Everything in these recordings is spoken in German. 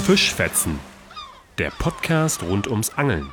Fischfetzen, der Podcast rund ums Angeln.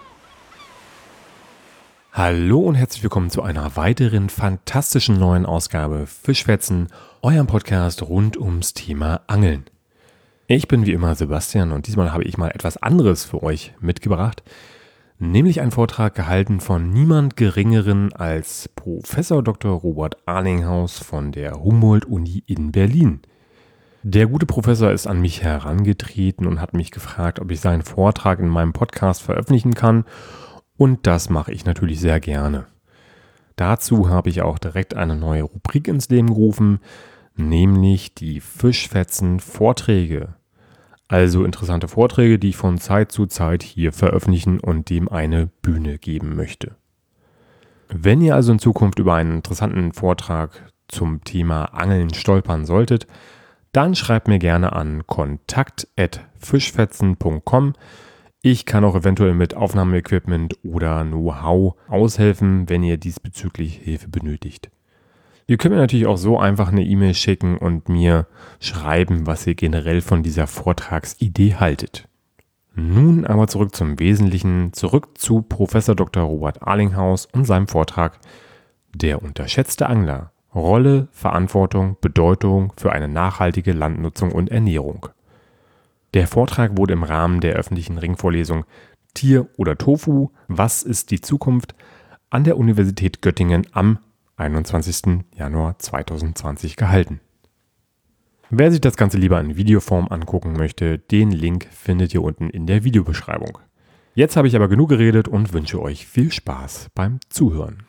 Hallo und herzlich willkommen zu einer weiteren fantastischen neuen Ausgabe Fischfetzen, eurem Podcast rund ums Thema Angeln. Ich bin wie immer Sebastian und diesmal habe ich mal etwas anderes für euch mitgebracht, nämlich einen Vortrag gehalten von niemand Geringeren als Professor Dr. Robert Alinghaus von der Humboldt-Uni in Berlin. Der gute Professor ist an mich herangetreten und hat mich gefragt, ob ich seinen Vortrag in meinem Podcast veröffentlichen kann, und das mache ich natürlich sehr gerne. Dazu habe ich auch direkt eine neue Rubrik ins Leben gerufen, nämlich die Fischfetzen-Vorträge. Also interessante Vorträge, die ich von Zeit zu Zeit hier veröffentlichen und dem eine Bühne geben möchte. Wenn ihr also in Zukunft über einen interessanten Vortrag zum Thema Angeln stolpern solltet, dann schreibt mir gerne an kontakt@fischfetzen.com. Ich kann auch eventuell mit Aufnahmeequipment oder Know-how aushelfen, wenn ihr diesbezüglich Hilfe benötigt. Ihr könnt mir natürlich auch so einfach eine E-Mail schicken und mir schreiben, was ihr generell von dieser Vortragsidee haltet. Nun aber zurück zum Wesentlichen, zurück zu Professor Dr. Robert Alinghaus und seinem Vortrag Der unterschätzte Angler. Rolle, Verantwortung, Bedeutung für eine nachhaltige Landnutzung und Ernährung. Der Vortrag wurde im Rahmen der öffentlichen Ringvorlesung Tier oder Tofu? Was ist die Zukunft? An der Universität Göttingen am 21. Januar 2020 gehalten. Wer sich das Ganze lieber in Videoform angucken möchte, den Link findet ihr unten in der Videobeschreibung. Jetzt habe ich aber genug geredet und wünsche euch viel Spaß beim Zuhören.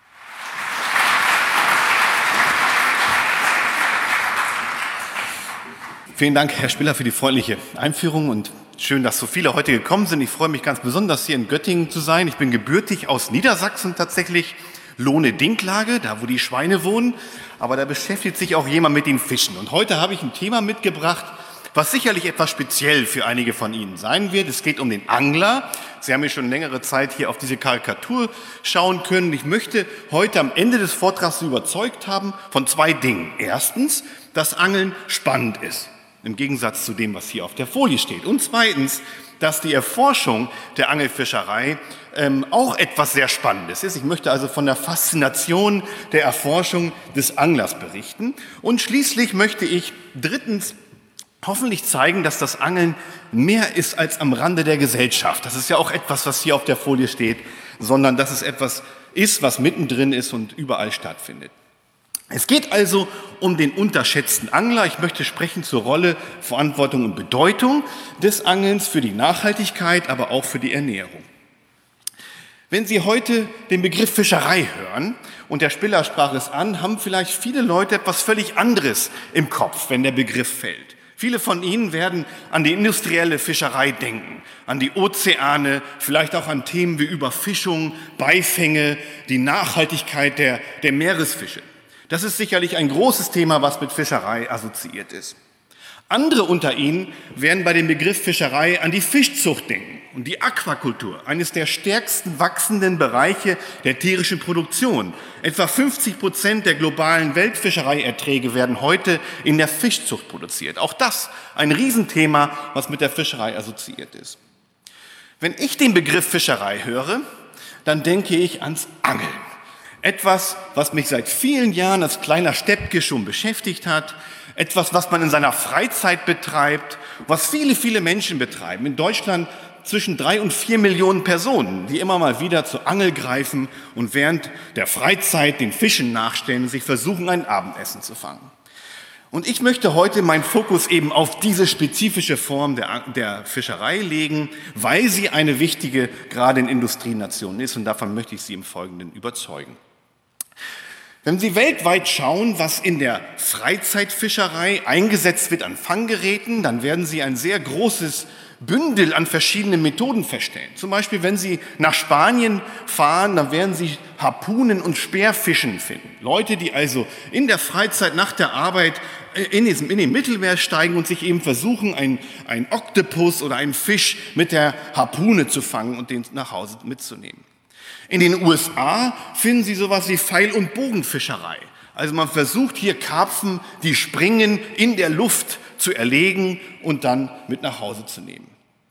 Vielen Dank, Herr Spiller, für die freundliche Einführung und schön, dass so viele heute gekommen sind. Ich freue mich ganz besonders, hier in Göttingen zu sein. Ich bin gebürtig aus Niedersachsen tatsächlich, Lohne-Dinklage, da wo die Schweine wohnen. Aber da beschäftigt sich auch jemand mit den Fischen. Und heute habe ich ein Thema mitgebracht, was sicherlich etwas speziell für einige von Ihnen sein wird. Es geht um den Angler. Sie haben ja schon längere Zeit hier auf diese Karikatur schauen können. Ich möchte heute am Ende des Vortrags überzeugt haben von zwei Dingen. Erstens, dass Angeln spannend ist, im Gegensatz zu dem, was hier auf der Folie steht. Und zweitens, dass die Erforschung der Angelfischerei auch etwas sehr Spannendes ist. Ich möchte also von der Faszination der Erforschung des Anglers berichten. Und schließlich möchte ich drittens hoffentlich zeigen, dass das Angeln mehr ist als am Rande der Gesellschaft. Das ist ja auch etwas, was hier auf der Folie steht, sondern dass es etwas ist, was mittendrin ist und überall stattfindet. Es geht also um den unterschätzten Angler. Ich möchte sprechen zur Rolle, Verantwortung und Bedeutung des Angelns für die Nachhaltigkeit, aber auch für die Ernährung. Wenn Sie heute den Begriff Fischerei hören, und der Spiller sprach es an, haben vielleicht viele Leute etwas völlig anderes im Kopf, wenn der Begriff fällt. Viele von Ihnen werden an die industrielle Fischerei denken, an die Ozeane, vielleicht auch an Themen wie Überfischung, Beifänge, die Nachhaltigkeit der Meeresfische. Das ist sicherlich ein großes Thema, was mit Fischerei assoziiert ist. Andere unter Ihnen werden bei dem Begriff Fischerei an die Fischzucht denken und die Aquakultur, eines der stärksten wachsenden Bereiche der tierischen Produktion. Etwa 50% der globalen Weltfischereierträge werden heute in der Fischzucht produziert. Auch das ein Riesenthema, was mit der Fischerei assoziiert ist. Wenn ich den Begriff Fischerei höre, dann denke ich ans Angeln. Etwas, was mich seit vielen Jahren als kleiner Steppke schon beschäftigt hat. Etwas, was man in seiner Freizeit betreibt, was viele, viele Menschen betreiben. In Deutschland zwischen 3 und 4 Millionen Personen, die immer mal wieder zur Angel greifen und während der Freizeit den Fischen nachstellen und sich versuchen, ein Abendessen zu fangen. Und ich möchte heute meinen Fokus eben auf diese spezifische Form der Fischerei legen, weil sie eine wichtige, gerade in Industrienationen ist. Und davon möchte ich Sie im Folgenden überzeugen. Wenn Sie weltweit schauen, was in der Freizeitfischerei eingesetzt wird an Fanggeräten, dann werden Sie ein sehr großes Bündel an verschiedenen Methoden feststellen. Zum Beispiel, wenn Sie nach Spanien fahren, dann werden Sie Harpunen und Speerfischen finden. Leute, die also in der Freizeit nach der Arbeit in den Mittelmeer steigen und sich eben versuchen, einen Oktopus oder einen Fisch mit der Harpune zu fangen und den nach Hause mitzunehmen. In den USA finden Sie sowas wie Pfeil- und Bogenfischerei. Also man versucht hier Karpfen, die springen, in der Luft zu erlegen und dann mit nach Hause zu nehmen.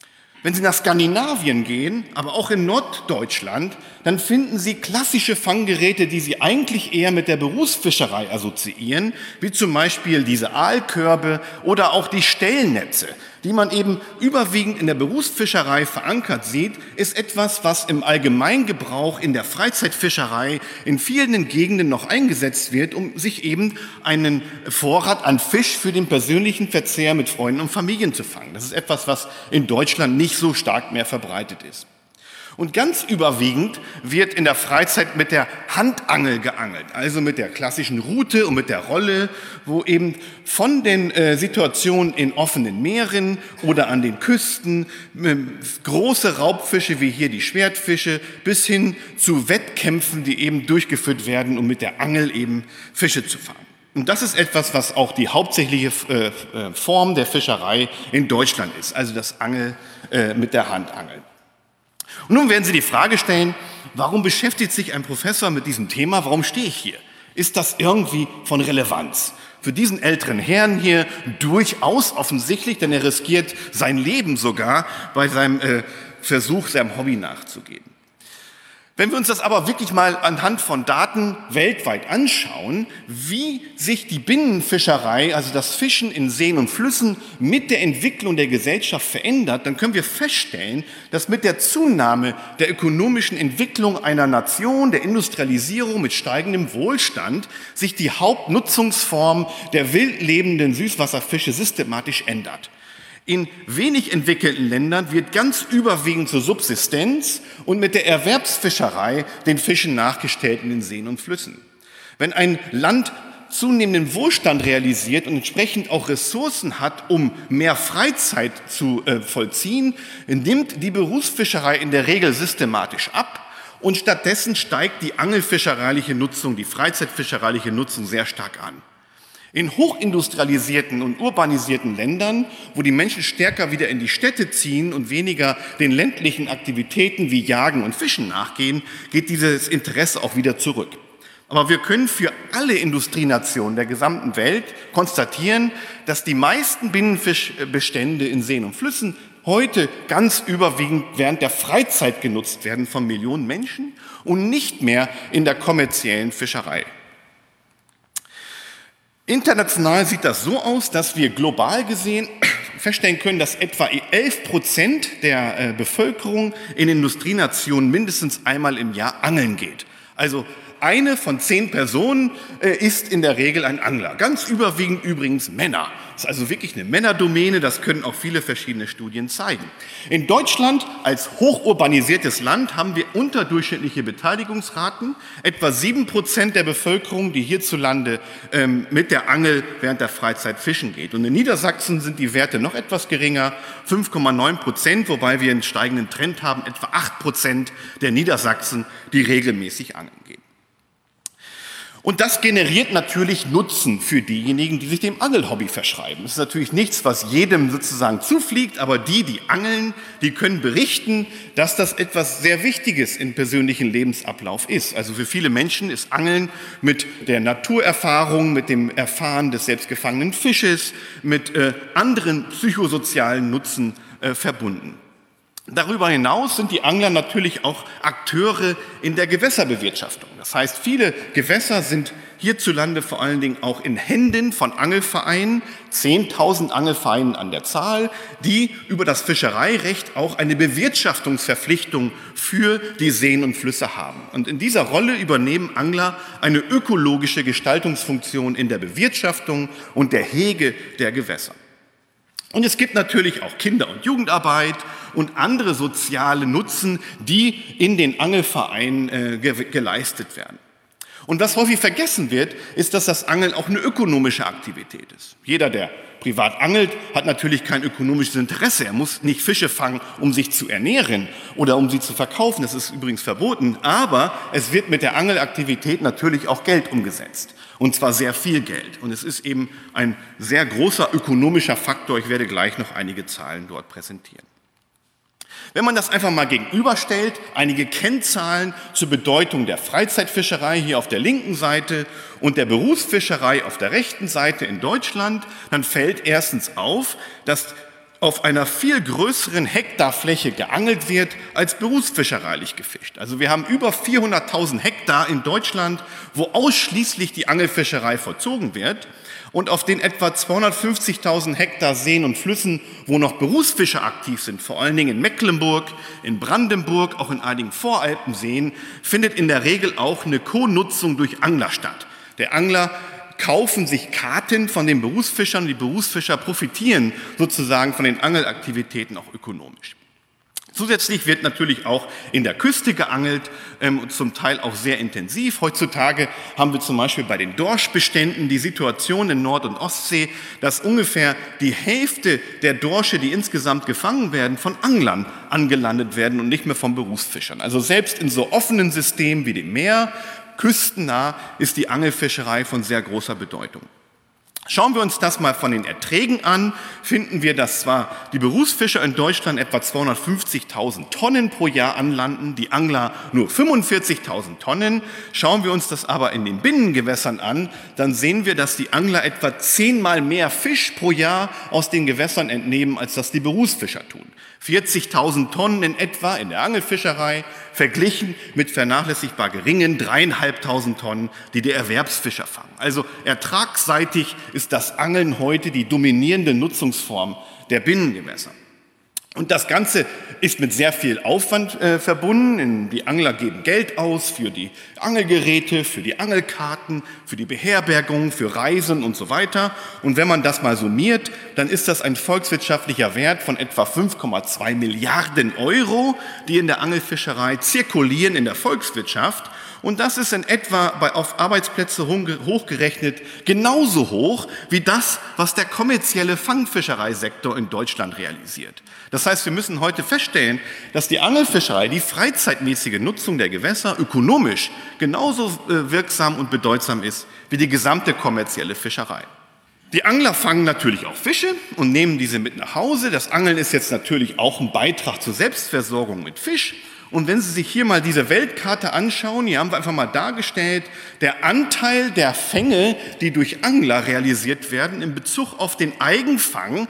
Wenn Sie nach Skandinavien gehen, aber auch in Norddeutschland, dann finden Sie klassische Fanggeräte, die Sie eigentlich eher mit der Berufsfischerei assoziieren, wie zum Beispiel diese Aalkörbe oder auch die Stellnetze, die man eben überwiegend in der Berufsfischerei verankert sieht, ist etwas, was im Allgemeingebrauch in der Freizeitfischerei in vielen Gegenden noch eingesetzt wird, um sich eben einen Vorrat an Fisch für den persönlichen Verzehr mit Freunden und Familien zu fangen. Das ist etwas, was in Deutschland nicht so stark mehr verbreitet ist. Und ganz überwiegend wird in der Freizeit mit der Handangel geangelt, also mit der klassischen Rute und mit der Rolle, wo eben von den Situationen in offenen Meeren oder an den Küsten große Raubfische wie hier die Schwertfische bis hin zu Wettkämpfen, die eben durchgeführt werden, um mit der Angel eben Fische zu fangen. Und das ist etwas, was auch die hauptsächliche Form der Fischerei in Deutschland ist, also das Angel mit der Handangel. Und nun werden Sie die Frage stellen, warum beschäftigt sich ein Professor mit diesem Thema? Warum stehe ich hier? Ist das irgendwie von Relevanz? Für diesen älteren Herrn hier durchaus offensichtlich, denn er riskiert sein Leben sogar bei seinem Versuch, seinem Hobby nachzugehen. Wenn wir uns das aber wirklich mal anhand von Daten weltweit anschauen, wie sich die Binnenfischerei, also das Fischen in Seen und Flüssen mit der Entwicklung der Gesellschaft verändert, dann können wir feststellen, dass mit der Zunahme der ökonomischen Entwicklung einer Nation, der Industrialisierung mit steigendem Wohlstand, sich die Hauptnutzungsform der wild lebenden Süßwasserfische systematisch ändert. In wenig entwickelten Ländern wird ganz überwiegend zur Subsistenz und mit der Erwerbsfischerei den Fischen nachgestellt in den Seen und Flüssen. Wenn ein Land zunehmenden Wohlstand realisiert und entsprechend auch Ressourcen hat, um mehr Freizeit zu vollziehen, nimmt die Berufsfischerei in der Regel systematisch ab und stattdessen steigt die angelfischereiliche Nutzung, die freizeitfischereiliche Nutzung sehr stark an. In hochindustrialisierten und urbanisierten Ländern, wo die Menschen stärker wieder in die Städte ziehen und weniger den ländlichen Aktivitäten wie Jagen und Fischen nachgehen, geht dieses Interesse auch wieder zurück. Aber wir können für alle Industrienationen der gesamten Welt konstatieren, dass die meisten Binnenfischbestände in Seen und Flüssen heute ganz überwiegend während der Freizeit genutzt werden von Millionen Menschen und nicht mehr in der kommerziellen Fischerei. International sieht das so aus, dass wir global gesehen feststellen können, dass etwa 11% der Bevölkerung in Industrienationen mindestens einmal im Jahr angeln geht. Also eine von 10 Personen ist in der Regel ein Angler. Ganz überwiegend übrigens Männer. Das ist also wirklich eine Männerdomäne, das können auch viele verschiedene Studien zeigen. In Deutschland als hochurbanisiertes Land haben wir unterdurchschnittliche Beteiligungsraten. Etwa 7% der Bevölkerung, die hierzulande mit der Angel während der Freizeit fischen geht. Und in Niedersachsen sind die Werte noch etwas geringer, 5,9%, wobei wir einen steigenden Trend haben, etwa 8% der Niedersachsen, die regelmäßig angeln gehen. Und das generiert natürlich Nutzen für diejenigen, die sich dem Angelhobby verschreiben. Das ist natürlich nichts, was jedem sozusagen zufliegt, aber die angeln, die können berichten, dass das etwas sehr Wichtiges im persönlichen Lebensablauf ist. Also für viele Menschen ist Angeln mit der Naturerfahrung, mit dem Erfahren des selbstgefangenen Fisches, mit anderen psychosozialen Nutzen verbunden. Darüber hinaus sind die Angler natürlich auch Akteure in der Gewässerbewirtschaftung. Das heißt, viele Gewässer sind hierzulande vor allen Dingen auch in Händen von Angelvereinen, 10.000 Angelvereinen an der Zahl, die über das Fischereirecht auch eine Bewirtschaftungsverpflichtung für die Seen und Flüsse haben. Und in dieser Rolle übernehmen Angler eine ökologische Gestaltungsfunktion in der Bewirtschaftung und der Hege der Gewässer. Und es gibt natürlich auch Kinder- und Jugendarbeit und andere soziale Nutzen, die in den Angelvereinen geleistet werden. Und was häufig vergessen wird, ist, dass das Angeln auch eine ökonomische Aktivität ist. Jeder, der privat angelt, hat natürlich kein ökonomisches Interesse. Er muss nicht Fische fangen, um sich zu ernähren oder um sie zu verkaufen. Das ist übrigens verboten. Aber es wird mit der Angelaktivität natürlich auch Geld umgesetzt. Und zwar sehr viel Geld. Und es ist eben ein sehr großer ökonomischer Faktor. Ich werde gleich noch einige Zahlen dort präsentieren. Wenn man das einfach mal gegenüberstellt, einige Kennzahlen zur Bedeutung der Freizeitfischerei hier auf der linken Seite und der Berufsfischerei auf der rechten Seite in Deutschland, dann fällt erstens auf, dass auf einer viel größeren Hektarfläche geangelt wird, als berufsfischereilich gefischt. Also wir haben über 400.000 Hektar in Deutschland, wo ausschließlich die Angelfischerei vollzogen wird. Und auf den etwa 250.000 Hektar Seen und Flüssen, wo noch Berufsfischer aktiv sind, vor allen Dingen in Mecklenburg, in Brandenburg, auch in einigen Voralpenseen, findet in der Regel auch eine Co-Nutzung durch Angler statt. Der Angler kaufen sich Karten von den Berufsfischern und die Berufsfischer profitieren sozusagen von den Angelaktivitäten auch ökonomisch. Zusätzlich wird natürlich auch in der Küste geangelt, zum Teil auch sehr intensiv. Heutzutage haben wir zum Beispiel bei den Dorschbeständen die Situation in Nord- und Ostsee, dass ungefähr die Hälfte der Dorsche, die insgesamt gefangen werden, von Anglern angelandet werden und nicht mehr von Berufsfischern. Also selbst in so offenen Systemen wie dem Meer, küstennah, ist die Angelfischerei von sehr großer Bedeutung. Schauen wir uns das mal von den Erträgen an, finden wir, dass zwar die Berufsfischer in Deutschland etwa 250.000 Tonnen pro Jahr anlanden, die Angler nur 45.000 Tonnen. Schauen wir uns das aber in den Binnengewässern an, dann sehen wir, dass die Angler etwa 10-mal mehr Fisch pro Jahr aus den Gewässern entnehmen, als das die Berufsfischer tun. 40.000 Tonnen in etwa in der Angelfischerei, verglichen mit vernachlässigbar geringen 3.500 Tonnen, die der Erwerbsfischer fangen. Also ertragsseitig ist das Angeln heute die dominierende Nutzungsform der Binnengewässer. Und das Ganze ist mit sehr viel Aufwand verbunden. Die Angler geben Geld aus für die Angelgeräte, für die Angelkarten, für die Beherbergung, für Reisen und so weiter. Und wenn man das mal summiert, dann ist das ein volkswirtschaftlicher Wert von etwa 5,2 Milliarden Euro, die in der Angelfischerei zirkulieren in der Volkswirtschaft. Und das ist in etwa auf Arbeitsplätze hochgerechnet genauso hoch wie das, was der kommerzielle Fangfischereisektor in Deutschland realisiert. Das heißt, wir müssen heute feststellen, dass die Angelfischerei, die freizeitmäßige Nutzung der Gewässer, ökonomisch genauso wirksam und bedeutsam ist wie die gesamte kommerzielle Fischerei. Die Angler fangen natürlich auch Fische und nehmen diese mit nach Hause. Das Angeln ist jetzt natürlich auch ein Beitrag zur Selbstversorgung mit Fisch. Und wenn Sie sich hier mal diese Weltkarte anschauen, hier haben wir einfach mal dargestellt, der Anteil der Fänge, die durch Angler realisiert werden, in Bezug auf den Eigenfang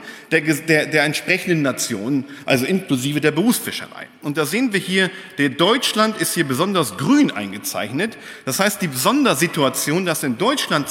der entsprechenden Nationen, also inklusive der Berufsfischerei. Und da sehen wir hier, Deutschland ist hier besonders grün eingezeichnet. Das heißt, die Sondersituation, dass in Deutschland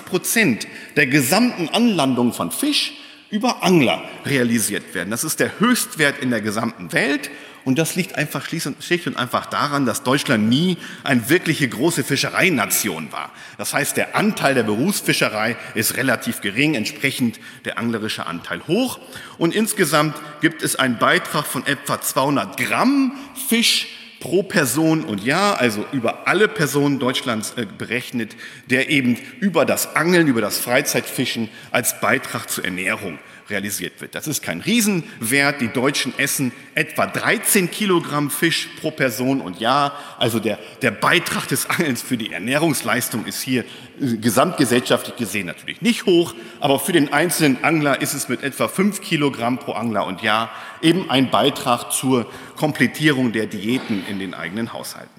20% der gesamten Anlandung von Fisch über Angler realisiert werden. Das ist der Höchstwert in der gesamten Welt. Und das liegt einfach schlicht und einfach daran, dass Deutschland nie eine wirkliche große Fischereination war. Das heißt, der Anteil der Berufsfischerei ist relativ gering, entsprechend der anglerische Anteil hoch. Und insgesamt gibt es einen Beitrag von etwa 200 Gramm Fisch pro Person und Jahr, also über alle Personen Deutschlands berechnet, der eben über das Angeln, über das Freizeitfischen als Beitrag zur Ernährung realisiert wird. Das ist kein Riesenwert. Die Deutschen essen etwa 13 Kilogramm Fisch pro Person und Jahr. Also der Beitrag des Angelns für die Ernährungsleistung ist hier gesamtgesellschaftlich gesehen natürlich nicht hoch, aber für den einzelnen Angler ist es mit etwa 5 Kilogramm pro Angler und Jahr eben ein Beitrag zur Komplettierung der Diäten in den eigenen Haushalten.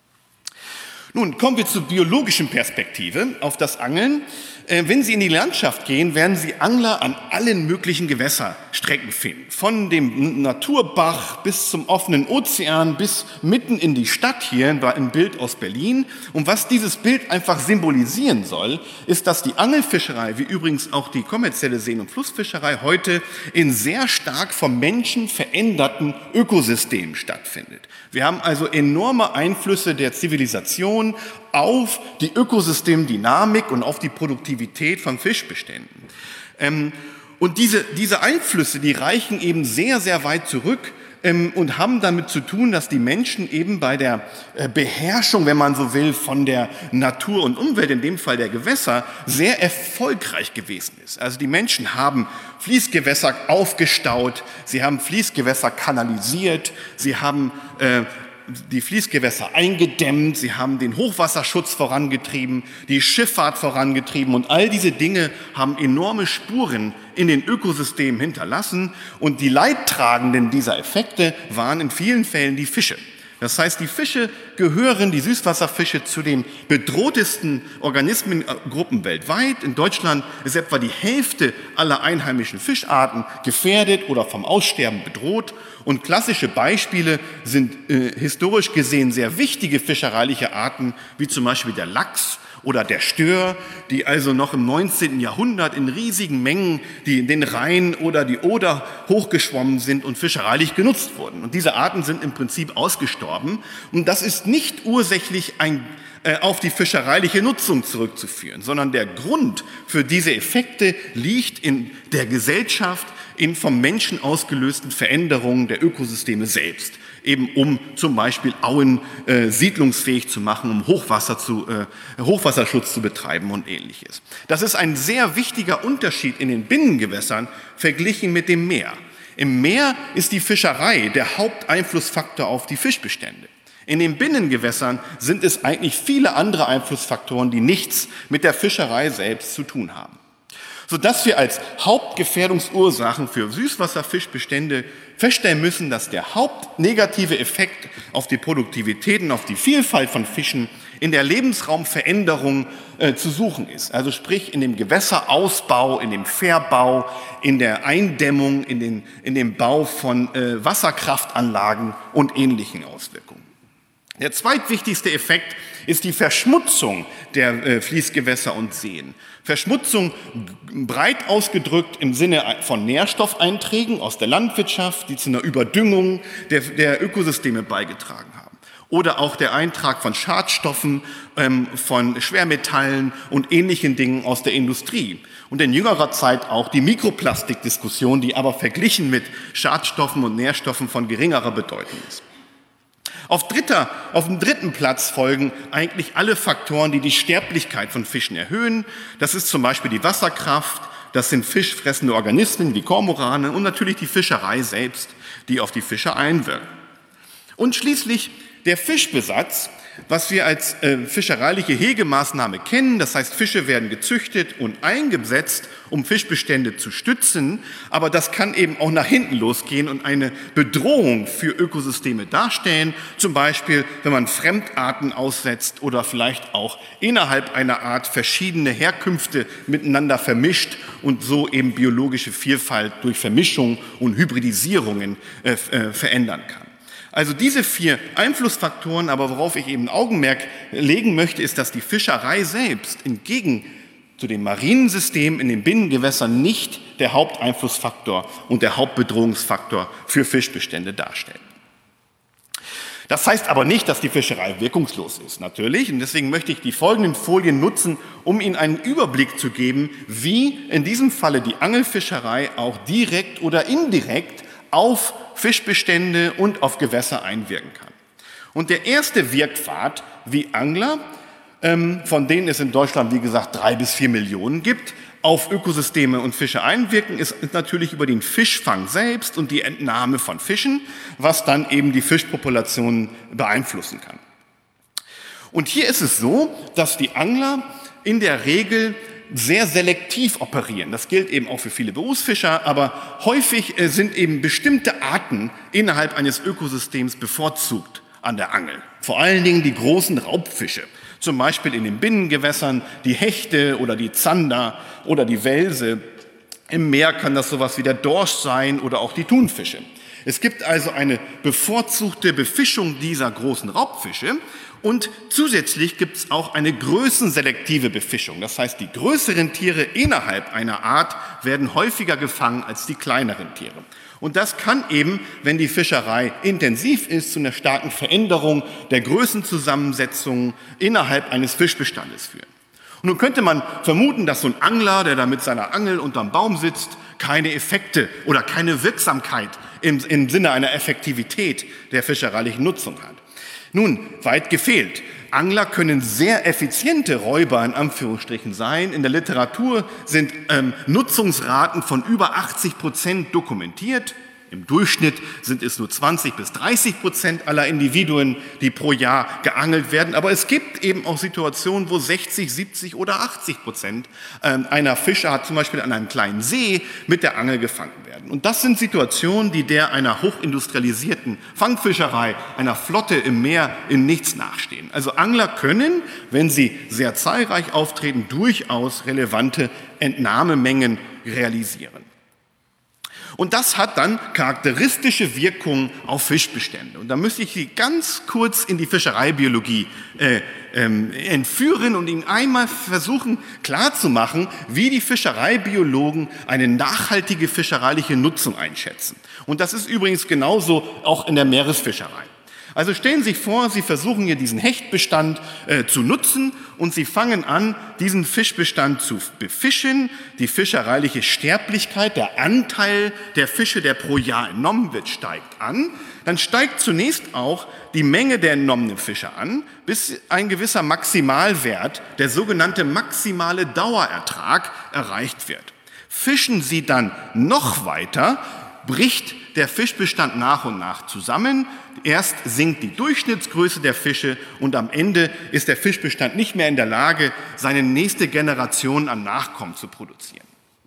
Nun kommen wir zur biologischen Perspektive auf das Angeln. Wenn Sie in die Landschaft gehen, werden Sie Angler an allen möglichen Gewässerstrecken finden. Von dem Naturbach bis zum offenen Ozean, bis mitten in die Stadt hier, ein Bild aus Berlin. Und was dieses Bild einfach symbolisieren soll, ist, dass die Angelfischerei, wie übrigens auch die kommerzielle Seen- und Flussfischerei, heute in sehr stark vom Menschen veränderten Ökosystemen stattfindet. Wir haben also enorme Einflüsse der Zivilisation auf die Ökosystemdynamik und auf die Produktivität von Fischbeständen. Und diese Einflüsse, die reichen eben sehr, sehr weit zurück und haben damit zu tun, dass die Menschen eben bei der Beherrschung, wenn man so will, von der Natur und Umwelt, in dem Fall der Gewässer, sehr erfolgreich gewesen ist. Also die Menschen haben Fließgewässer aufgestaut, sie haben Fließgewässer kanalisiert, sie haben die Fließgewässer eingedämmt, sie haben den Hochwasserschutz vorangetrieben, die Schifffahrt vorangetrieben und all diese Dinge haben enorme Spuren in den Ökosystemen hinterlassen und die Leidtragenden dieser Effekte waren in vielen Fällen die Fische. Das heißt, die Fische gehören, die Süßwasserfische, zu den bedrohtesten Organismengruppen weltweit. In Deutschland ist etwa die Hälfte aller einheimischen Fischarten gefährdet oder vom Aussterben bedroht. Und klassische Beispiele sind historisch gesehen sehr wichtige fischereiliche Arten, wie zum Beispiel der Lachs oder der Stör, die also noch im 19. Jahrhundert in riesigen Mengen die in den Rhein oder die Oder hochgeschwommen sind und fischereilich genutzt wurden. Und diese Arten sind im Prinzip ausgestorben. Und das ist nicht ursächlich auf die fischereiliche Nutzung zurückzuführen, sondern der Grund für diese Effekte liegt in der Gesellschaft, in vom Menschen ausgelösten Veränderungen der Ökosysteme selbst, eben um zum Beispiel Auen siedlungsfähig zu machen, um Hochwasserschutz zu betreiben und Ähnliches. Das ist ein sehr wichtiger Unterschied in den Binnengewässern verglichen mit dem Meer. Im Meer ist die Fischerei der Haupteinflussfaktor auf die Fischbestände. In den Binnengewässern sind es eigentlich viele andere Einflussfaktoren, die nichts mit der Fischerei selbst zu tun haben. Sodass wir als Hauptgefährdungsursachen für Süßwasserfischbestände feststellen müssen, dass der hauptnegative Effekt auf die Produktivität und auf die Vielfalt von Fischen in der Lebensraumveränderung zu suchen ist. Also sprich in dem Gewässerausbau, in dem Verbau, in der Eindämmung, in dem Bau von Wasserkraftanlagen und ähnlichen Auswirkungen. Der zweitwichtigste Effekt ist die Verschmutzung der Fließgewässer und Seen. Verschmutzung breit ausgedrückt im Sinne von Nährstoffeinträgen aus der Landwirtschaft, die zu einer Überdüngung der Ökosysteme beigetragen haben. Oder auch der Eintrag von Schadstoffen, von Schwermetallen und ähnlichen Dingen aus der Industrie. Und in jüngerer Zeit auch die Mikroplastikdiskussion, die aber verglichen mit Schadstoffen und Nährstoffen von geringerer Bedeutung ist. Auf dem dritten Platz folgen eigentlich alle Faktoren, die die Sterblichkeit von Fischen erhöhen. Das ist zum Beispiel die Wasserkraft, das sind fischfressende Organismen wie Kormorane und natürlich die Fischerei selbst, die auf die Fische einwirken. Und schließlich der Fischbesatz, was wir als fischereiliche Hegemaßnahme kennen. Das heißt, Fische werden gezüchtet und eingesetzt, um Fischbestände zu stützen. Aber das kann eben auch nach hinten losgehen und eine Bedrohung für Ökosysteme darstellen. Zum Beispiel, wenn man Fremdarten aussetzt oder vielleicht auch innerhalb einer Art verschiedene Herkünfte miteinander vermischt und so eben biologische Vielfalt durch Vermischung und Hybridisierungen verändern kann. Also diese 4 Einflussfaktoren, aber worauf ich eben Augenmerk legen möchte, ist, dass die Fischerei selbst entgegen zu dem marinen System in den Binnengewässern nicht der Haupteinflussfaktor und der Hauptbedrohungsfaktor für Fischbestände darstellt. Das heißt aber nicht, dass die Fischerei wirkungslos ist, natürlich. Und deswegen möchte ich die folgenden Folien nutzen, um Ihnen einen Überblick zu geben, wie in diesem Falle die Angelfischerei auch direkt oder indirekt auf Fischbestände und auf Gewässer einwirken kann. Und der erste Wirkpfad, wie Angler, von denen es in Deutschland, wie gesagt, 3 bis 4 Millionen gibt, auf Ökosysteme und Fische einwirken, ist natürlich über den Fischfang selbst und die Entnahme von Fischen, was dann eben die Fischpopulationen beeinflussen kann. Und hier ist es so, dass die Angler in der Regel sehr selektiv operieren. Das gilt eben auch für viele Berufsfischer, aber häufig sind eben bestimmte Arten innerhalb eines Ökosystems bevorzugt an der Angel. Vor allen Dingen die großen Raubfische, zum Beispiel in den Binnengewässern die Hechte oder die Zander oder die Welse. Im Meer kann das sowas wie der Dorsch sein oder auch die Thunfische. Es gibt also eine bevorzugte Befischung dieser großen Raubfische. Und zusätzlich gibt es auch eine größenselektive Befischung. Das heißt, die größeren Tiere innerhalb einer Art werden häufiger gefangen als die kleineren Tiere. Und das kann eben, wenn die Fischerei intensiv ist, zu einer starken Veränderung der Größenzusammensetzung innerhalb eines Fischbestandes führen. Und nun könnte man vermuten, dass so ein Angler, der da mit seiner Angel unterm Baum sitzt, keine Effekte oder keine Wirksamkeit im Sinne einer Effektivität der fischereilichen Nutzung hat. Nun, weit gefehlt. Angler können sehr effiziente Räuber in Anführungsstrichen sein. In der Literatur sind Nutzungsraten von über 80% dokumentiert. Im Durchschnitt sind es nur 20-30% aller Individuen, die pro Jahr geangelt werden. Aber es gibt eben auch Situationen, wo 60, 70 oder 80% einer Fischerart zum Beispiel an einem kleinen See mit der Angel gefangen werden. Und das sind Situationen, die der einer hochindustrialisierten Fangfischerei, einer Flotte im Meer in nichts nachstehen. Also Angler können, wenn sie sehr zahlreich auftreten, durchaus relevante Entnahmemengen realisieren. Und das hat dann charakteristische Wirkungen auf Fischbestände. Und da müsste ich Sie ganz kurz in die Fischereibiologie entführen und Ihnen einmal versuchen klarzumachen, wie die Fischereibiologen eine nachhaltige fischereiliche Nutzung einschätzen. Und das ist übrigens genauso auch in der Meeresfischerei. Also stellen Sie sich vor, Sie versuchen hier diesen Hechtbestand zu nutzen und Sie fangen an, diesen Fischbestand zu befischen. Die fischereiliche Sterblichkeit, der Anteil der Fische, der pro Jahr entnommen wird, steigt an. Dann steigt zunächst auch die Menge der entnommenen Fische an, bis ein gewisser Maximalwert, der sogenannte maximale Dauerertrag, erreicht wird. Fischen Sie dann noch weiter, bricht der Fischbestand nach und nach zusammen. Erst sinkt die Durchschnittsgröße der Fische und am Ende ist der Fischbestand nicht mehr in der Lage, seine nächste Generation an Nachkommen zu produzieren.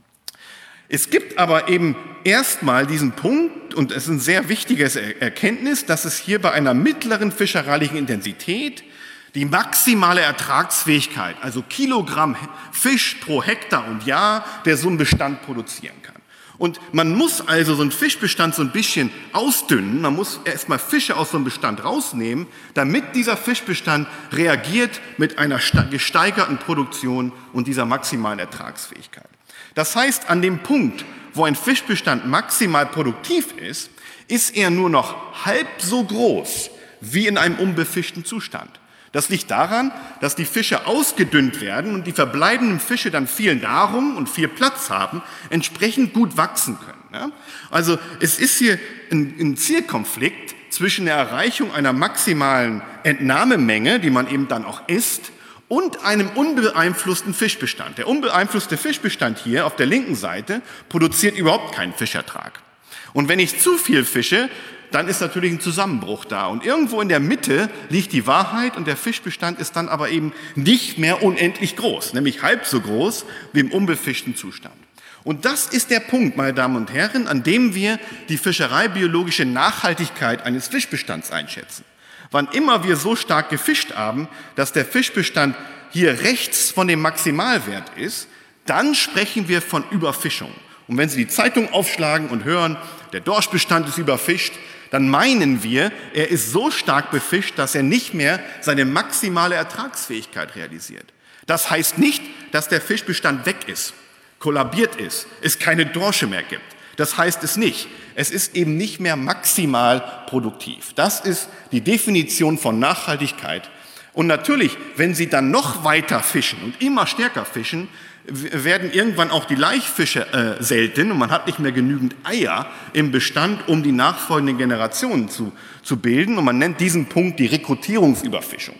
Es gibt aber eben erstmal diesen Punkt, und es ist ein sehr wichtiges Erkenntnis, dass es hier bei einer mittleren fischereilichen Intensität die maximale Ertragsfähigkeit, also Kilogramm Fisch pro Hektar und Jahr, der so einen Bestand produzieren kann. Und man muss also so einen Fischbestand so ein bisschen ausdünnen, man muss erstmal Fische aus so einem Bestand rausnehmen, damit dieser Fischbestand reagiert mit einer gesteigerten Produktion und dieser maximalen Ertragsfähigkeit. Das heißt, an dem Punkt, wo ein Fischbestand maximal produktiv ist, ist er nur noch halb so groß wie in einem unbefischten Zustand. Das liegt daran, dass die Fische ausgedünnt werden und die verbleibenden Fische dann viel Nahrung und viel Platz haben, entsprechend gut wachsen können. Ja? Also es ist hier ein Zielkonflikt zwischen der Erreichung einer maximalen Entnahmemenge, die man eben dann auch isst, und einem unbeeinflussten Fischbestand. Der unbeeinflusste Fischbestand hier auf der linken Seite produziert überhaupt keinen Fischertrag. Und wenn ich zu viel fische, dann ist natürlich ein Zusammenbruch da. Und irgendwo in der Mitte liegt die Wahrheit und der Fischbestand ist dann aber eben nicht mehr unendlich groß, nämlich halb so groß wie im unbefischten Zustand. Und das ist der Punkt, meine Damen und Herren, an dem wir die fischereibiologische Nachhaltigkeit eines Fischbestands einschätzen. Wann immer wir so stark gefischt haben, dass der Fischbestand hier rechts von dem Maximalwert ist, dann sprechen wir von Überfischung. Und wenn Sie die Zeitung aufschlagen und hören, der Dorschbestand ist überfischt, dann meinen wir, er ist so stark befischt, dass er nicht mehr seine maximale Ertragsfähigkeit realisiert. Das heißt nicht, dass der Fischbestand weg ist, kollabiert ist, es keine Dorsche mehr gibt. Das heißt es nicht. Es ist eben nicht mehr maximal produktiv. Das ist die Definition von Nachhaltigkeit. Und natürlich, wenn Sie dann noch weiter fischen und immer stärker fischen, werden irgendwann auch die Laichfische selten und man hat nicht mehr genügend Eier im Bestand, um die nachfolgenden Generationen zu bilden. Und man nennt diesen Punkt die Rekrutierungsüberfischung.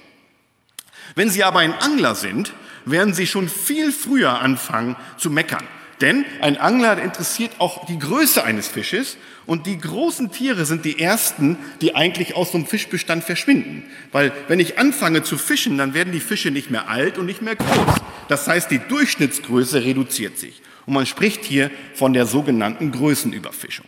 Wenn Sie aber ein Angler sind, werden Sie schon viel früher anfangen zu meckern. Denn ein Angler interessiert auch die Größe eines Fisches und die großen Tiere sind die ersten, die eigentlich aus so einem Fischbestand verschwinden. Weil wenn ich anfange zu fischen, dann werden die Fische nicht mehr alt und nicht mehr groß. Das heißt, die Durchschnittsgröße reduziert sich. Und man spricht hier von der sogenannten Größenüberfischung.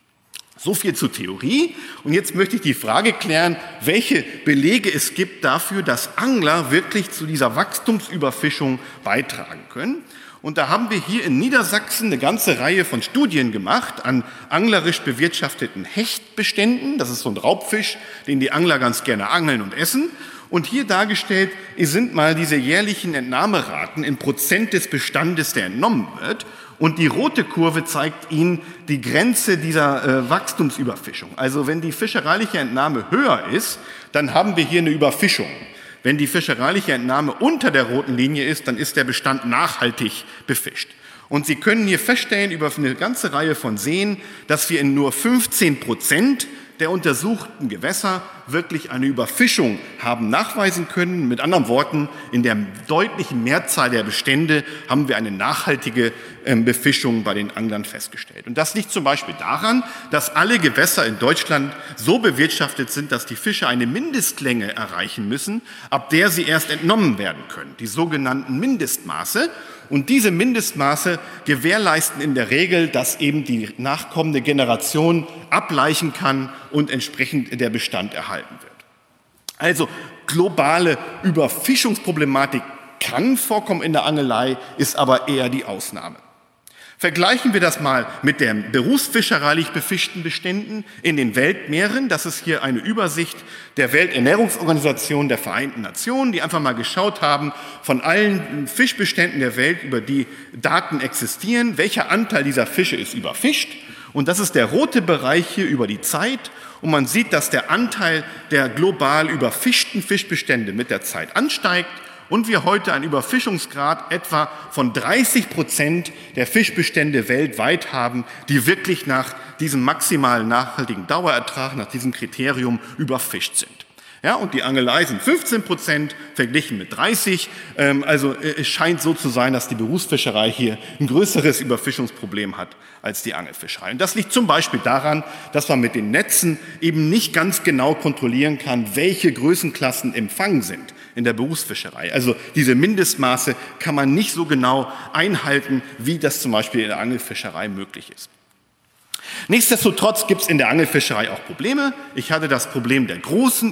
So viel zur Theorie. Und jetzt möchte ich die Frage klären, welche Belege es gibt dafür, dass Angler wirklich zu dieser Wachstumsüberfischung beitragen können. Und da haben wir hier in Niedersachsen eine ganze Reihe von Studien gemacht an anglerisch bewirtschafteten Hechtbeständen. Das ist so ein Raubfisch, den die Angler ganz gerne angeln und essen. Und hier dargestellt sind mal diese jährlichen Entnahmeraten in Prozent des Bestandes, der entnommen wird. Und die rote Kurve zeigt Ihnen die Grenze dieser Wachstumsüberfischung. Also wenn die fischereiliche Entnahme höher ist, dann haben wir hier eine Überfischung. Wenn die fischereiliche Entnahme unter der roten Linie ist, dann ist der Bestand nachhaltig befischt. Und Sie können hier feststellen über eine ganze Reihe von Seen, dass wir in nur 15% der untersuchten Gewässer wirklich eine Überfischung haben nachweisen können. Mit anderen Worten, in der deutlichen Mehrzahl der Bestände haben wir eine nachhaltige Befischung bei den Anglern festgestellt. Und das liegt zum Beispiel daran, dass alle Gewässer in Deutschland so bewirtschaftet sind, dass die Fische eine Mindestlänge erreichen müssen, ab der sie erst entnommen werden können, die sogenannten Mindestmaße. Und diese Mindestmaße gewährleisten in der Regel, dass eben die nachkommende Generation ableichen kann und entsprechend der Bestand erhalten wird. Also globale Überfischungsproblematik kann vorkommen in der Angelei, ist aber eher die Ausnahme. Vergleichen wir das mal mit den berufsfischereilich befischten Beständen in den Weltmeeren. Das ist hier eine Übersicht der Welternährungsorganisation der Vereinten Nationen, die einfach mal geschaut haben von allen Fischbeständen der Welt, über die Daten existieren, welcher Anteil dieser Fische ist überfischt. Und das ist der rote Bereich hier über die Zeit. Und man sieht, dass der Anteil der global überfischten Fischbestände mit der Zeit ansteigt. Und wir heute einen Überfischungsgrad etwa von 30% der Fischbestände weltweit haben, die wirklich nach diesem maximalen nachhaltigen Dauerertrag, nach diesem Kriterium überfischt sind. Ja, und die Angelei sind 15% verglichen mit 30. Also es scheint so zu sein, dass die Berufsfischerei hier ein größeres Überfischungsproblem hat als die Angelfischerei. Und das liegt zum Beispiel daran, dass man mit den Netzen eben nicht ganz genau kontrollieren kann, welche Größenklassen im Fang sind in der Berufsfischerei. Also diese Mindestmaße kann man nicht so genau einhalten, wie das zum Beispiel in der Angelfischerei möglich ist. Nichtsdestotrotz gibt es in der Angelfischerei auch Probleme. Ich hatte das Problem der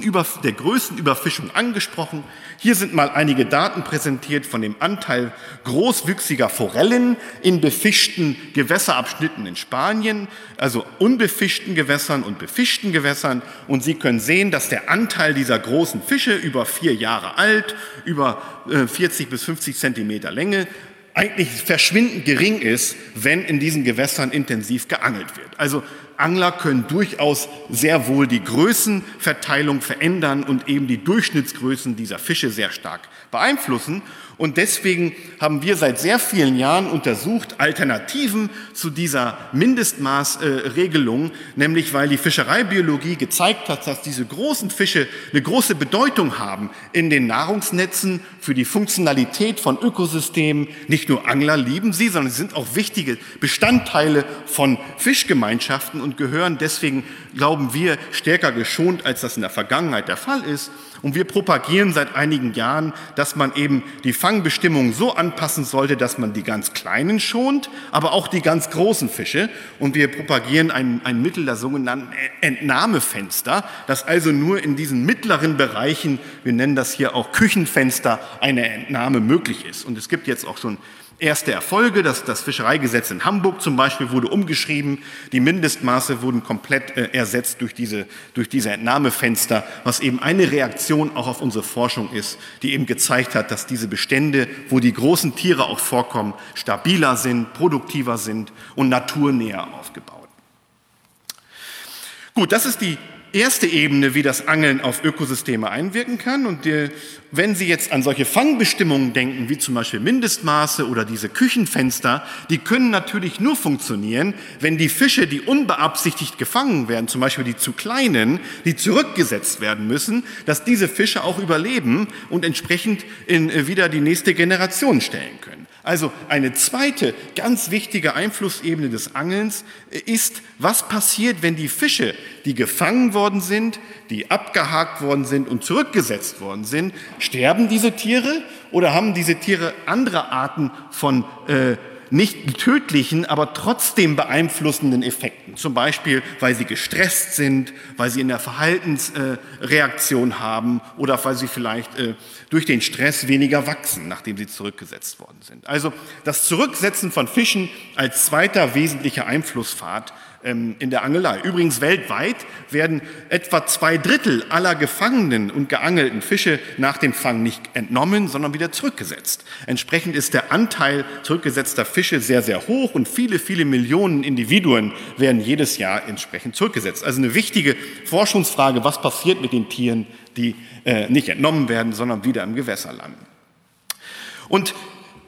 Größenüberfischung angesprochen. Hier sind mal einige Daten präsentiert von dem Anteil großwüchsiger Forellen in befischten Gewässerabschnitten in Spanien, also unbefischten Gewässern und befischten Gewässern. Und Sie können sehen, dass der Anteil dieser großen Fische über 4 Jahre alt, über 40 bis 50 Zentimeter Länge, eigentlich verschwindend gering ist, wenn in diesen Gewässern intensiv geangelt wird. Also Angler können durchaus sehr wohl die Größenverteilung verändern und eben die Durchschnittsgrößen dieser Fische sehr stark beeinflussen. Und deswegen haben wir seit sehr vielen Jahren untersucht Alternativen zu dieser Mindestmaßregelung, nämlich weil die Fischereibiologie gezeigt hat, dass diese großen Fische eine große Bedeutung haben in den Nahrungsnetzen für die Funktionalität von Ökosystemen. Nicht nur Angler lieben sie, sondern sie sind auch wichtige Bestandteile von Fischgemeinschaften und gehören deswegen, glauben wir, stärker geschont, als das in der Vergangenheit der Fall ist. Und wir propagieren seit einigen Jahren, dass man eben die Fangbestimmungen so anpassen sollte, dass man die ganz Kleinen schont, aber auch die ganz großen Fische. Und wir propagieren ein Mittel der sogenannten Entnahmefenster, dass also nur in diesen mittleren Bereichen, wir nennen das hier auch Küchenfenster, eine Entnahme möglich ist. Und es gibt jetzt auch schon erste Erfolge. Das Fischereigesetz in Hamburg zum Beispiel wurde umgeschrieben. Die Mindestmaße wurden komplett ersetzt durch diese Entnahmefenster, was eben eine Reaktion auch auf unsere Forschung ist, die eben gezeigt hat, dass diese Bestände, wo die großen Tiere auch vorkommen, stabiler sind, produktiver sind und naturnäher aufgebaut. Gut, das ist die erste Ebene, wie das Angeln auf Ökosysteme einwirken kann. Und wenn Sie jetzt an solche Fangbestimmungen denken, wie zum Beispiel Mindestmaße oder diese Küchenfenster, die können natürlich nur funktionieren, wenn die Fische, die unbeabsichtigt gefangen werden, zum Beispiel die zu kleinen, die zurückgesetzt werden müssen, dass diese Fische auch überleben und entsprechend wieder die nächste Generation stellen können. Also eine zweite ganz wichtige Einflussebene des Angelns ist, was passiert, wenn die Fische, die gefangen worden sind, die abgehakt worden sind und zurückgesetzt worden sind, sterben diese Tiere oder haben diese Tiere andere Arten von nicht tödlichen, aber trotzdem beeinflussenden Effekten. Zum Beispiel, weil sie gestresst sind, weil sie eine Verhaltensreaktion haben oder weil sie vielleicht durch den Stress weniger wachsen, nachdem sie zurückgesetzt worden sind. Also das Zurücksetzen von Fischen als zweiter wesentlicher Einflusspfad in der Angelei. Übrigens weltweit werden etwa 2/3 aller gefangenen und geangelten Fische nach dem Fang nicht entnommen, sondern wieder zurückgesetzt. Entsprechend ist der Anteil zurückgesetzter Fische sehr, sehr hoch und viele, viele Millionen Individuen werden jedes Jahr entsprechend zurückgesetzt. Also eine wichtige Forschungsfrage, was passiert mit den Tieren, die nicht entnommen werden, sondern wieder im Gewässer landen. Und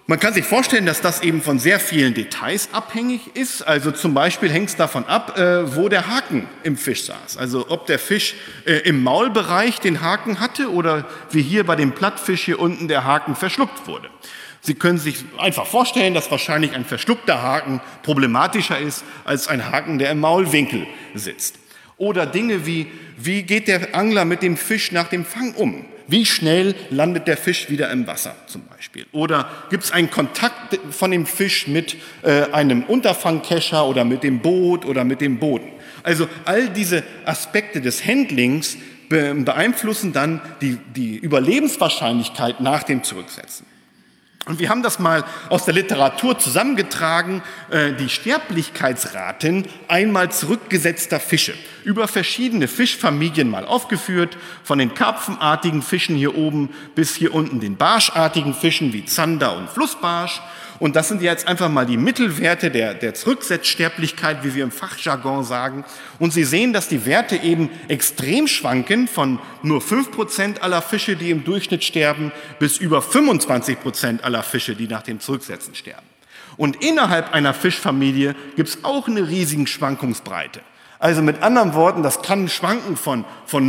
Man kann sich vorstellen, dass das eben von sehr vielen Details abhängig ist. Also zum Beispiel hängt es davon ab, wo der Haken im Fisch saß. Also ob der Fisch im Maulbereich den Haken hatte oder wie hier bei dem Plattfisch hier unten der Haken verschluckt wurde. Sie können sich einfach vorstellen, dass wahrscheinlich ein verschluckter Haken problematischer ist als ein Haken, der im Maulwinkel sitzt. Oder Dinge wie geht der Angler mit dem Fisch nach dem Fang um? Wie schnell landet der Fisch wieder im Wasser zum Beispiel? Oder gibt es einen Kontakt von dem Fisch mit einem Unterfangkescher oder mit dem Boot oder mit dem Boden? Also all diese Aspekte des Handlings beeinflussen dann die Überlebenswahrscheinlichkeit nach dem Zurücksetzen. Und wir haben das mal aus der Literatur zusammengetragen, die Sterblichkeitsraten einmal zurückgesetzter Fische, über verschiedene Fischfamilien mal aufgeführt, von den karpfenartigen Fischen hier oben bis hier unten den barschartigen Fischen wie Zander und Flussbarsch. Und das sind jetzt einfach mal die Mittelwerte der Zurücksetzsterblichkeit, wie wir im Fachjargon sagen. Und Sie sehen, dass die Werte eben extrem schwanken, von nur 5% aller Fische, die im Durchschnitt sterben, bis über 25% aller Fische, die nach dem Zurücksetzen sterben. Und innerhalb einer Fischfamilie gibt es auch eine riesige Schwankungsbreite. Also mit anderen Worten, das kann schwanken von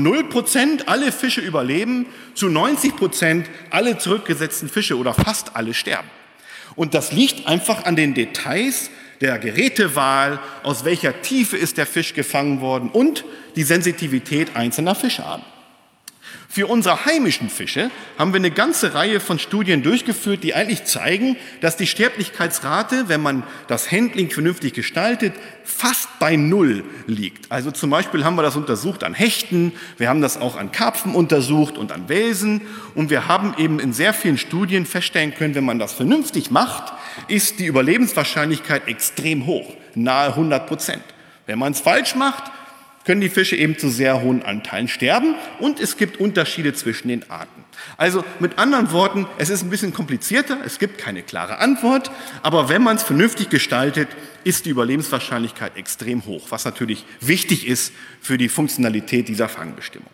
0%, alle Fische überleben, zu 90% alle zurückgesetzten Fische oder fast alle sterben. Und das liegt einfach an den Details der Gerätewahl, aus welcher Tiefe ist der Fisch gefangen worden und die Sensitivität einzelner Fischarten. Für unsere heimischen Fische haben wir eine ganze Reihe von Studien durchgeführt, die eigentlich zeigen, dass die Sterblichkeitsrate, wenn man das Handling vernünftig gestaltet, fast bei 0 liegt. Also zum Beispiel haben wir das untersucht an Hechten, wir haben das auch an Karpfen untersucht und an Welsen und wir haben eben in sehr vielen Studien feststellen können, wenn man das vernünftig macht, ist die Überlebenswahrscheinlichkeit extrem hoch, nahe 100%. Wenn man es falsch macht, können die Fische eben zu sehr hohen Anteilen sterben und es gibt Unterschiede zwischen den Arten. Also mit anderen Worten, es ist ein bisschen komplizierter, es gibt keine klare Antwort, aber wenn man es vernünftig gestaltet, ist die Überlebenswahrscheinlichkeit extrem hoch, was natürlich wichtig ist für die Funktionalität dieser Fangbestimmung.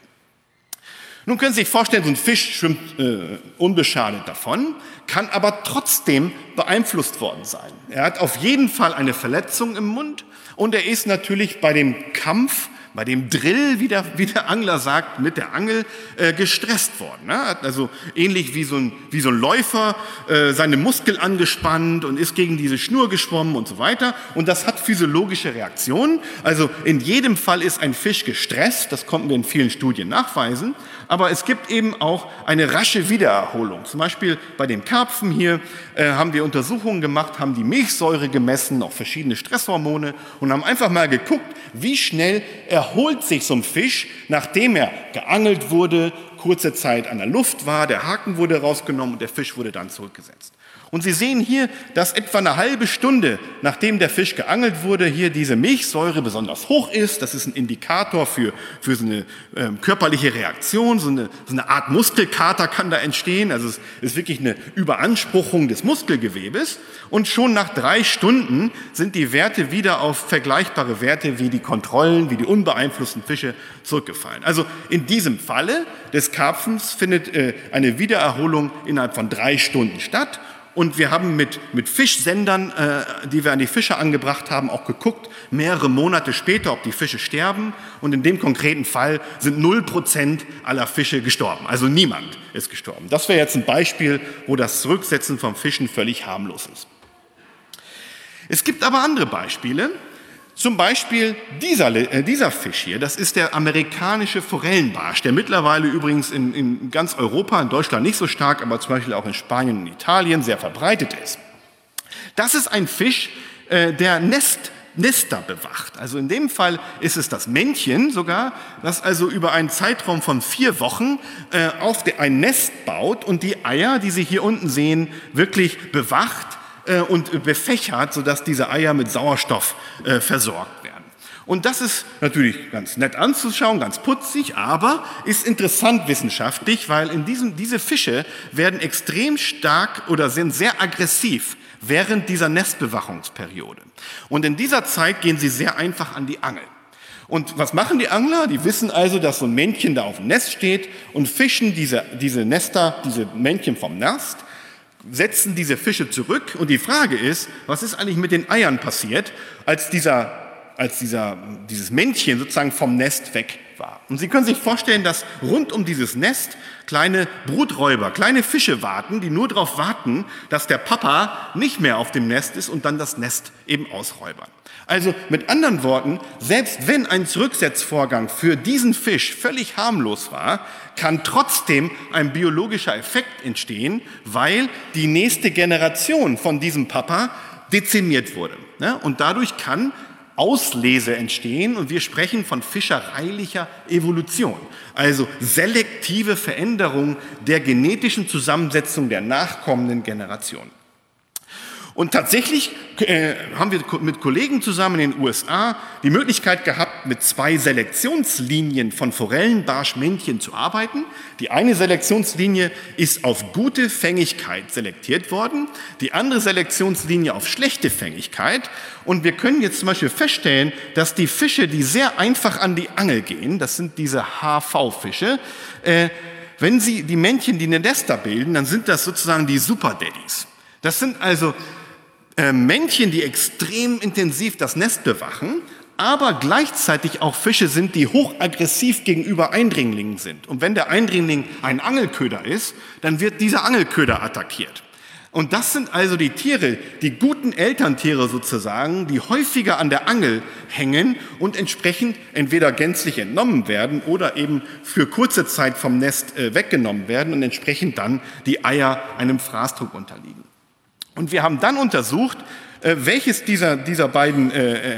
Nun können Sie sich vorstellen, so ein Fisch schwimmt unbeschadet davon, kann aber trotzdem beeinflusst worden sein. Er hat auf jeden Fall eine Verletzung im Mund und er ist natürlich bei dem Kampf, bei dem Drill, wie der Angler sagt, mit der Angel gestresst worden. Ne? Hat also ähnlich wie so ein Läufer seine Muskeln angespannt und ist gegen diese Schnur geschwommen und so weiter. Und das hat physiologische Reaktionen. Also in jedem Fall ist ein Fisch gestresst, das konnten wir in vielen Studien nachweisen. Aber es gibt eben auch eine rasche Wiedererholung. Zum Beispiel bei dem Karpfen hier haben wir Untersuchungen gemacht, haben die Milchsäure gemessen, auch verschiedene Stresshormone und haben einfach mal geguckt, wie schnell erholt sich so ein Fisch, nachdem er geangelt wurde, kurze Zeit an der Luft war, der Haken wurde rausgenommen und der Fisch wurde dann zurückgesetzt. Und Sie sehen hier, dass etwa eine halbe Stunde, nachdem der Fisch geangelt wurde, hier diese Milchsäure besonders hoch ist. Das ist ein Indikator für so eine körperliche Reaktion, so eine Art Muskelkater kann da entstehen. Also es ist wirklich eine Überanspruchung des Muskelgewebes. Und schon nach 3 Stunden sind die Werte wieder auf vergleichbare Werte wie die Kontrollen, wie die unbeeinflussten Fische zurückgefallen. Also in diesem Falle des Karpfens findet eine Wiedererholung innerhalb von 3 Stunden statt. Und wir haben mit Fischsendern, die wir an die Fische angebracht haben, auch geguckt, mehrere Monate später, ob die Fische sterben. Und in dem konkreten Fall sind 0% aller Fische gestorben. Also niemand ist gestorben. Das wäre jetzt ein Beispiel, wo das Zurücksetzen von Fischen völlig harmlos ist. Es gibt aber andere Beispiele. Zum Beispiel dieser Fisch hier, das ist der amerikanische Forellenbarsch, der mittlerweile übrigens in ganz Europa, in Deutschland nicht so stark, aber zum Beispiel auch in Spanien und Italien sehr verbreitet ist. Das ist ein Fisch, der Nester bewacht. Also in dem Fall ist es das Männchen sogar, das also über einen Zeitraum von 4 Wochen auf ein Nest baut und die Eier, die Sie hier unten sehen, wirklich bewacht und befächert, sodass diese Eier mit Sauerstoff versorgt werden. Und das ist natürlich ganz nett anzuschauen, ganz putzig, aber ist interessant wissenschaftlich, weil diese Fische werden extrem stark oder sind sehr aggressiv während dieser Nestbewachungsperiode. Und in dieser Zeit gehen sie sehr einfach an die Angel. Und was machen die Angler? Die wissen also, dass so ein Männchen da auf dem Nest steht und fischen diese Männchen vom Nest, setzen diese Fische zurück und die Frage ist, was ist eigentlich mit den Eiern passiert, als dieses Männchen sozusagen vom Nest weg war. Und Sie können sich vorstellen, dass rund um dieses Nest kleine Bruträuber, kleine Fische warten, die nur darauf warten, dass der Papa nicht mehr auf dem Nest ist und dann das Nest eben ausräubern. Also mit anderen Worten, selbst wenn ein Zurücksetzvorgang für diesen Fisch völlig harmlos war, kann trotzdem ein biologischer Effekt entstehen, weil die nächste Generation von diesem Papa dezimiert wurde. Und dadurch kann Auslese entstehen und wir sprechen von fischereilicher Evolution, also selektive Veränderung der genetischen Zusammensetzung der nachkommenden Generation. Und tatsächlich haben wir mit Kollegen zusammen in den USA die Möglichkeit gehabt, mit 2 Selektionslinien von Forellenbarschmännchen zu arbeiten. Die eine Selektionslinie ist auf gute Fängigkeit selektiert worden, die andere Selektionslinie auf schlechte Fängigkeit. Und wir können jetzt zum Beispiel feststellen, dass die Fische, die sehr einfach an die Angel gehen, das sind diese HV-Fische, wenn sie die Männchen, die eine Nester bilden, dann sind das sozusagen die Super Daddies. Das sind also Männchen, die extrem intensiv das Nest bewachen, aber gleichzeitig auch Fische sind, die hochaggressiv gegenüber Eindringlingen sind. Und wenn der Eindringling ein Angelköder ist, dann wird dieser Angelköder attackiert. Und das sind also die Tiere, die guten Elterntiere sozusagen, die häufiger an der Angel hängen und entsprechend entweder gänzlich entnommen werden oder eben für kurze Zeit vom Nest weggenommen werden und entsprechend dann die Eier einem Fraßdruck unterliegen. Und wir haben dann untersucht, welches dieser beiden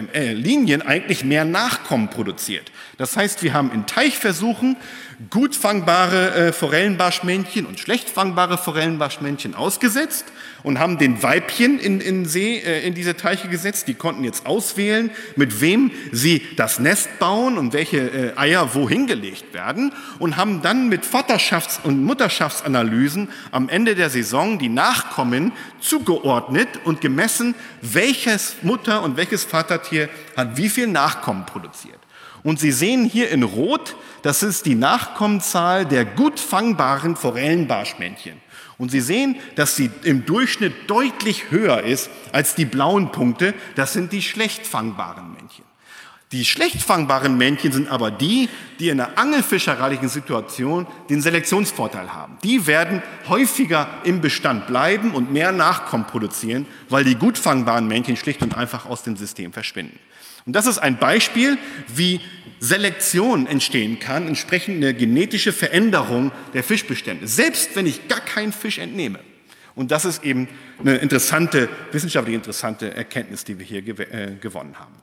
Linien eigentlich mehr Nachkommen produziert. Das heißt, wir haben in Teichversuchen gut fangbare Forellenbarschmännchen und schlecht fangbare Forellenbarschmännchen ausgesetzt und haben den Weibchen in diese Teiche gesetzt. Die konnten jetzt auswählen, mit wem sie das Nest bauen und welche Eier wohin gelegt werden und haben dann mit Vaterschafts- und Mutterschaftsanalysen am Ende der Saison die Nachkommen zugeordnet und gemessen, welches Mutter- und welches Vatertier hat wie viel Nachkommen produziert. Und Sie sehen hier in Rot, das ist die Nachkommenzahl der gut fangbaren Forellenbarschmännchen. Und Sie sehen, dass sie im Durchschnitt deutlich höher ist als die blauen Punkte, das sind die schlecht fangbaren Männchen. Die schlecht fangbaren Männchen sind aber die in einer angelfischereilichen Situation den Selektionsvorteil haben. Die werden häufiger im Bestand bleiben und mehr Nachkommen produzieren, weil die gut fangbaren Männchen schlicht und einfach aus dem System verschwinden. Und das ist ein Beispiel, wie Selektion entstehen kann, entsprechend eine genetische Veränderung der Fischbestände, selbst wenn ich gar keinen Fisch entnehme. Und das ist eben eine wissenschaftlich interessante Erkenntnis, die wir hier gewonnen haben.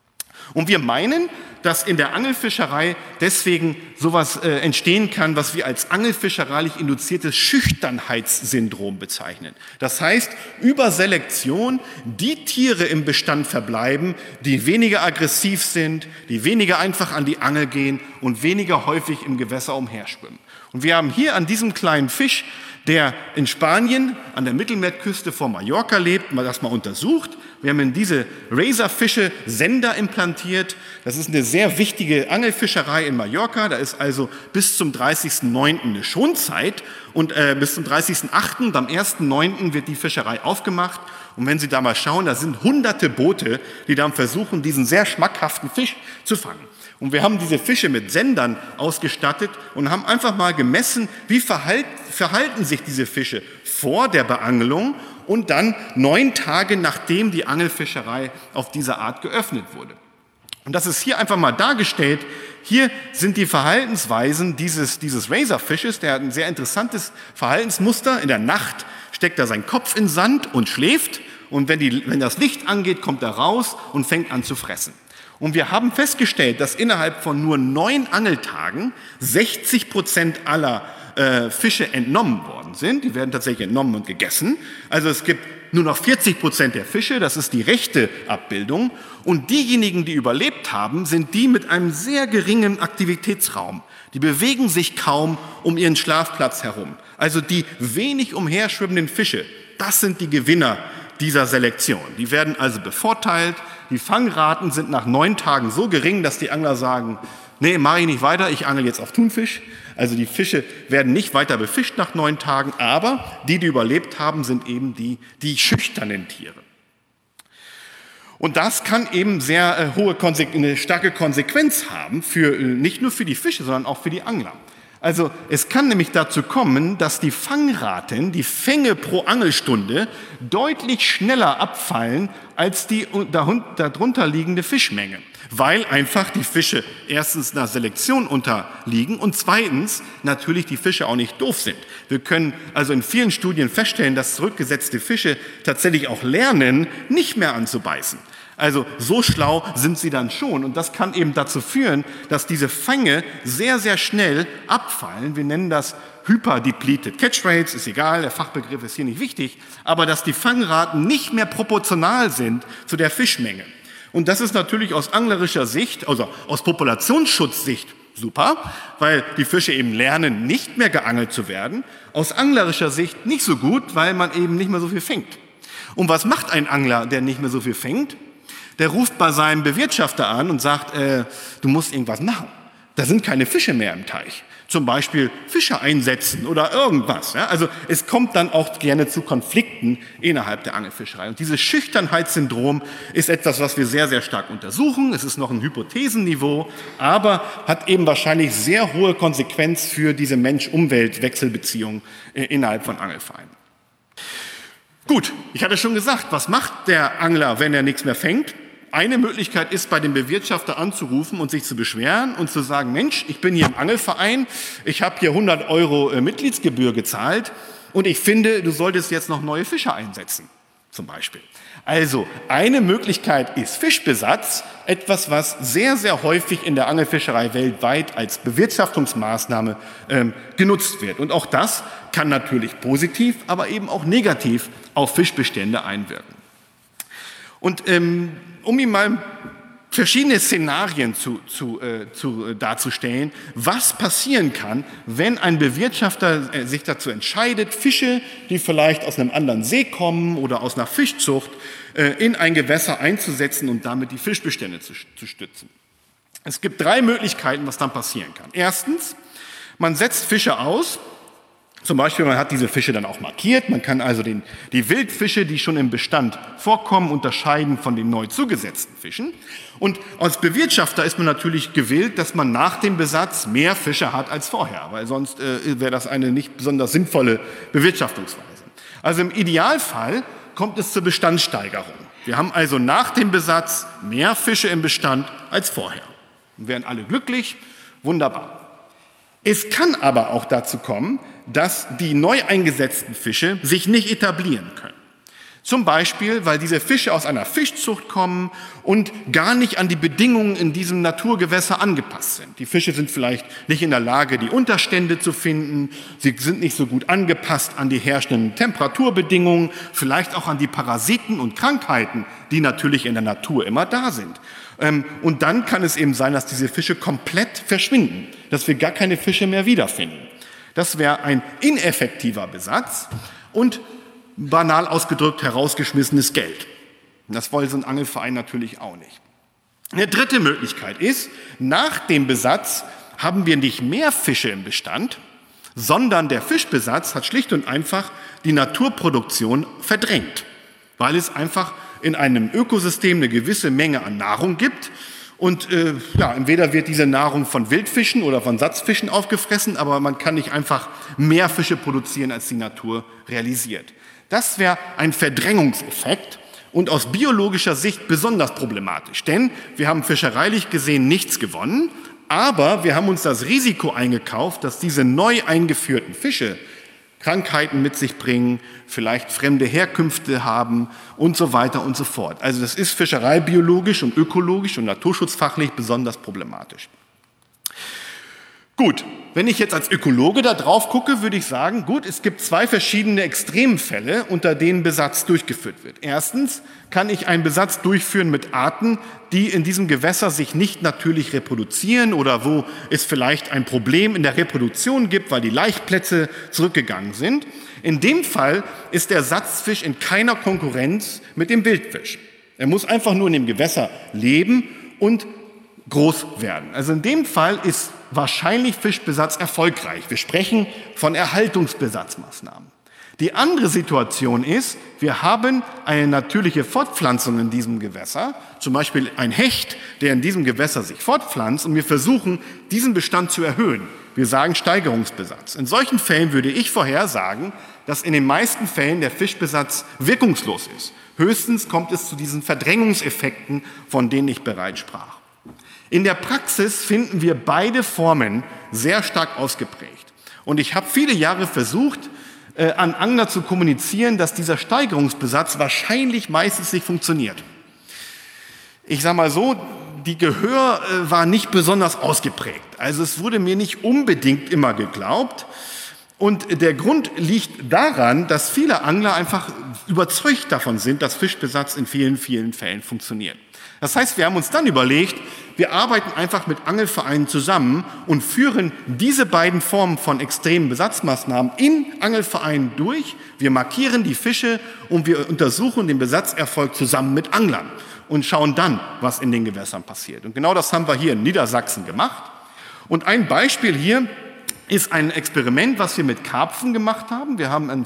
Und wir meinen, dass in der Angelfischerei deswegen sowas entstehen kann, was wir als angelfischereilich induziertes Schüchternheitssyndrom bezeichnen. Das heißt, über Selektion die Tiere im Bestand verbleiben, die weniger aggressiv sind, die weniger einfach an die Angel gehen und weniger häufig im Gewässer umherschwimmen. Und wir haben hier an diesem kleinen Fisch, der in Spanien an der Mittelmeerküste vor Mallorca lebt, das mal untersucht. Wir haben in diese Razorfische Sender implantiert. Das ist eine sehr wichtige Angelfischerei in Mallorca. Da ist also bis zum 30.09. eine Schonzeit und bis zum 30.08. und am 1.09. wird die Fischerei aufgemacht. Und wenn Sie da mal schauen, da sind hunderte Boote, die dann versuchen, diesen sehr schmackhaften Fisch zu fangen. Und wir haben diese Fische mit Sendern ausgestattet und haben einfach mal gemessen, wie verhalten sich diese Fische vor der Beangelung und dann 9 Tage, nachdem die Angelfischerei auf diese Art geöffnet wurde. Und das ist hier einfach mal dargestellt. Hier sind die Verhaltensweisen dieses Razorfisches, der hat ein sehr interessantes Verhaltensmuster. In der Nacht steckt er seinen Kopf in Sand und schläft. Und wenn das Licht angeht, kommt er raus und fängt an zu fressen. Und wir haben festgestellt, dass innerhalb von nur 9 Angeltagen 60% aller Fische entnommen worden sind. Die werden tatsächlich entnommen und gegessen. Also es gibt nur noch 40% der Fische, das ist die rechte Abbildung. Und diejenigen, die überlebt haben, sind die mit einem sehr geringen Aktivitätsraum. Die bewegen sich kaum um ihren Schlafplatz herum. Also die wenig umherschwimmenden Fische, das sind die Gewinner dieser Selektion. Die werden also bevorteilt. Die Fangraten sind nach 9 Tagen so gering, dass die Angler sagen, nee, mache ich nicht weiter, ich angel jetzt auf Thunfisch. Also die Fische werden nicht weiter befischt nach 9 Tagen, aber die überlebt haben, sind eben die schüchternen Tiere. Und das kann eben eine starke Konsequenz haben, nicht nur für die Fische, sondern auch für die Angler. Also es kann nämlich dazu kommen, dass die Fangraten, die Fänge pro Angelstunde, deutlich schneller abfallen als die darunter liegende Fischmenge, weil einfach die Fische erstens einer Selektion unterliegen und zweitens natürlich die Fische auch nicht doof sind. Wir können also in vielen Studien feststellen, dass zurückgesetzte Fische tatsächlich auch lernen, nicht mehr anzubeißen. Also so schlau sind sie dann schon und das kann eben dazu führen, dass diese Fänge sehr, sehr schnell abfallen. Wir nennen das Hyperdepleted Catch Rates, ist egal, der Fachbegriff ist hier nicht wichtig, aber dass die Fangraten nicht mehr proportional sind zu der Fischmenge. Und das ist natürlich aus anglerischer Sicht, also aus Populationsschutzsicht super, weil die Fische eben lernen, nicht mehr geangelt zu werden. Aus anglerischer Sicht nicht so gut, weil man eben nicht mehr so viel fängt. Und was macht ein Angler, der nicht mehr so viel fängt? Der ruft bei seinem Bewirtschafter an und sagt, du musst irgendwas machen. Da sind keine Fische mehr im Teich. Zum Beispiel Fische einsetzen oder irgendwas. Ja? Also es kommt dann auch gerne zu Konflikten innerhalb der Angelfischerei. Und dieses Schüchternheitssyndrom ist etwas, was wir sehr, sehr stark untersuchen. Es ist noch ein Hypothesenniveau, aber hat eben wahrscheinlich sehr hohe Konsequenz für diese Mensch-Umwelt-Wechselbeziehung innerhalb von Angelvereinen. Gut, ich hatte schon gesagt, was macht der Angler, wenn er nichts mehr fängt? Eine Möglichkeit ist, bei dem Bewirtschafter anzurufen und sich zu beschweren und zu sagen, Mensch, ich bin hier im Angelverein, ich habe hier 100 € Mitgliedsgebühr gezahlt und ich finde, du solltest jetzt noch neue Fische einsetzen, zum Beispiel. Also eine Möglichkeit ist Fischbesatz, etwas, was sehr, sehr häufig in der Angelfischerei weltweit als Bewirtschaftungsmaßnahme genutzt wird. Und auch das kann natürlich positiv, aber eben auch negativ auf Fischbestände einwirken. Und um Ihnen mal verschiedene Szenarien darzustellen, was passieren kann, wenn ein Bewirtschafter sich dazu entscheidet, Fische, die vielleicht aus einem anderen See kommen oder aus einer Fischzucht, in ein Gewässer einzusetzen und damit die Fischbestände zu stützen. Es gibt 3 Möglichkeiten, was dann passieren kann. Erstens, man setzt Fische aus. Zum Beispiel, man hat diese Fische dann auch markiert. Man kann also die Wildfische, die schon im Bestand vorkommen, unterscheiden von den neu zugesetzten Fischen. Und als Bewirtschafter ist man natürlich gewillt, dass man nach dem Besatz mehr Fische hat als vorher, weil sonst wäre das eine nicht besonders sinnvolle Bewirtschaftungsweise. Also im Idealfall kommt es zur Bestandssteigerung. Wir haben also nach dem Besatz mehr Fische im Bestand als vorher. Wir wären alle glücklich, wunderbar. Es kann aber auch dazu kommen, dass die neu eingesetzten Fische sich nicht etablieren können. Zum Beispiel, weil diese Fische aus einer Fischzucht kommen und gar nicht an die Bedingungen in diesem Naturgewässer angepasst sind. Die Fische sind vielleicht nicht in der Lage, die Unterstände zu finden. Sie sind nicht so gut angepasst an die herrschenden Temperaturbedingungen, vielleicht auch an die Parasiten und Krankheiten, die natürlich in der Natur immer da sind. Und dann kann es eben sein, dass diese Fische komplett verschwinden, dass wir gar keine Fische mehr wiederfinden. Das wäre ein ineffektiver Besatz und banal ausgedrückt herausgeschmissenes Geld. Das wollen so ein Angelverein natürlich auch nicht. Eine dritte Möglichkeit ist, nach dem Besatz haben wir nicht mehr Fische im Bestand, sondern der Fischbesatz hat schlicht und einfach die Naturproduktion verdrängt, weil es einfach in einem Ökosystem eine gewisse Menge an Nahrung gibt. Und entweder wird diese Nahrung von Wildfischen oder von Satzfischen aufgefressen, aber man kann nicht einfach mehr Fische produzieren, als die Natur realisiert. Das wäre ein Verdrängungseffekt und aus biologischer Sicht besonders problematisch, denn wir haben fischereilich gesehen nichts gewonnen, aber wir haben uns das Risiko eingekauft, dass diese neu eingeführten Fische Krankheiten mit sich bringen, vielleicht fremde Herkünfte haben und so weiter und so fort. Also das ist fischereibiologisch und ökologisch und naturschutzfachlich besonders problematisch. Gut, wenn ich jetzt als Ökologe da drauf gucke, würde ich sagen, gut, es gibt 2 verschiedene Extremfälle, unter denen Besatz durchgeführt wird. Erstens kann ich einen Besatz durchführen mit Arten, die in diesem Gewässer sich nicht natürlich reproduzieren oder wo es vielleicht ein Problem in der Reproduktion gibt, weil die Laichplätze zurückgegangen sind. In dem Fall ist der Satzfisch in keiner Konkurrenz mit dem Wildfisch. Er muss einfach nur in dem Gewässer leben und groß werden. Also in dem Fall ist wahrscheinlich Fischbesatz erfolgreich. Wir sprechen von Erhaltungsbesatzmaßnahmen. Die andere Situation ist, wir haben eine natürliche Fortpflanzung in diesem Gewässer, zum Beispiel ein Hecht, der in diesem Gewässer sich fortpflanzt, und wir versuchen, diesen Bestand zu erhöhen. Wir sagen Steigerungsbesatz. In solchen Fällen würde ich vorhersagen, dass in den meisten Fällen der Fischbesatz wirkungslos ist. Höchstens kommt es zu diesen Verdrängungseffekten, von denen ich bereits sprach. In der Praxis finden wir beide Formen sehr stark ausgeprägt. Und ich habe viele Jahre versucht, an Angler zu kommunizieren, dass dieser Steigerungsbesatz wahrscheinlich meistens nicht funktioniert. Ich sage mal so, die Gehör war nicht besonders ausgeprägt. Also es wurde mir nicht unbedingt immer geglaubt. Und der Grund liegt daran, dass viele Angler einfach überzeugt davon sind, dass Fischbesatz in vielen, vielen Fällen funktioniert. Das heißt, wir haben uns dann überlegt, wir arbeiten einfach mit Angelvereinen zusammen und führen diese beiden Formen von extremen Besatzmaßnahmen in Angelvereinen durch. Wir markieren die Fische und wir untersuchen den Besatzerfolg zusammen mit Anglern und schauen dann, was in den Gewässern passiert. Und genau das haben wir hier in Niedersachsen gemacht. Und ein Beispiel hier ist ein Experiment, was wir mit Karpfen gemacht haben. Wir haben an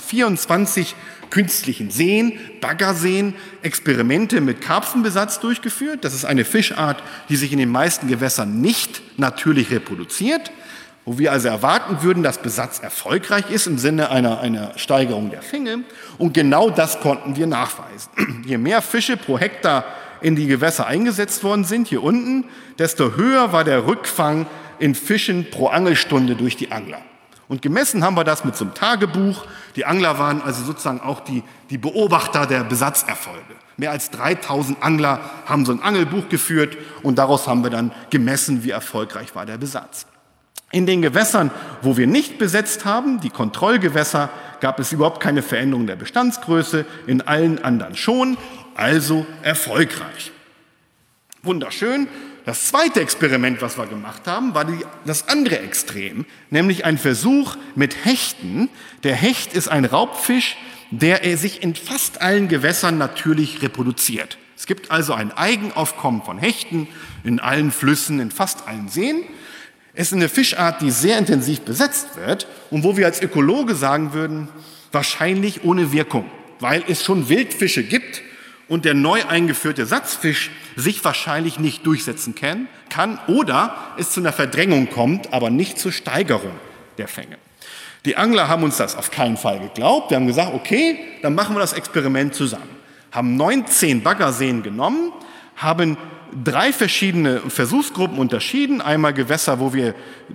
24 künstlichen Seen, Baggerseen, Experimente mit Karpfenbesatz durchgeführt. Das ist eine Fischart, die sich in den meisten Gewässern nicht natürlich reproduziert, wo wir also erwarten würden, dass Besatz erfolgreich ist im Sinne einer Steigerung der Fänge. Und genau das konnten wir nachweisen. Je mehr Fische pro Hektar in die Gewässer eingesetzt worden sind, hier unten, desto höher war der Rückfang in Fischen pro Angelstunde durch die Angler. Und gemessen haben wir das mit so einem Tagebuch. Die Angler waren also sozusagen auch die Beobachter der Besatzerfolge. Mehr als 3000 Angler haben so ein Angelbuch geführt und daraus haben wir dann gemessen, wie erfolgreich war der Besatz. In den Gewässern, wo wir nicht besetzt haben, die Kontrollgewässer, gab es überhaupt keine Veränderung der Bestandsgröße, in allen anderen schon, also erfolgreich. Wunderschön. Das zweite Experiment, was wir gemacht haben, war das andere Extrem, nämlich ein Versuch mit Hechten. Der Hecht ist ein Raubfisch, der sich in fast allen Gewässern natürlich reproduziert. Es gibt also ein Eigenaufkommen von Hechten in allen Flüssen, in fast allen Seen. Es ist eine Fischart, die sehr intensiv besetzt wird und wo wir als Ökologe sagen würden, wahrscheinlich ohne Wirkung, weil es schon Wildfische gibt und der neu eingeführte Satzfisch sich wahrscheinlich nicht durchsetzen kann oder es zu einer Verdrängung kommt, aber nicht zur Steigerung der Fänge. Die Angler haben uns das auf keinen Fall geglaubt. Wir haben gesagt, okay, dann machen wir das Experiment zusammen. Haben 19 Baggerseen genommen, haben 3 verschiedene Versuchsgruppen unterschieden. Einmal Gewässer, wo wir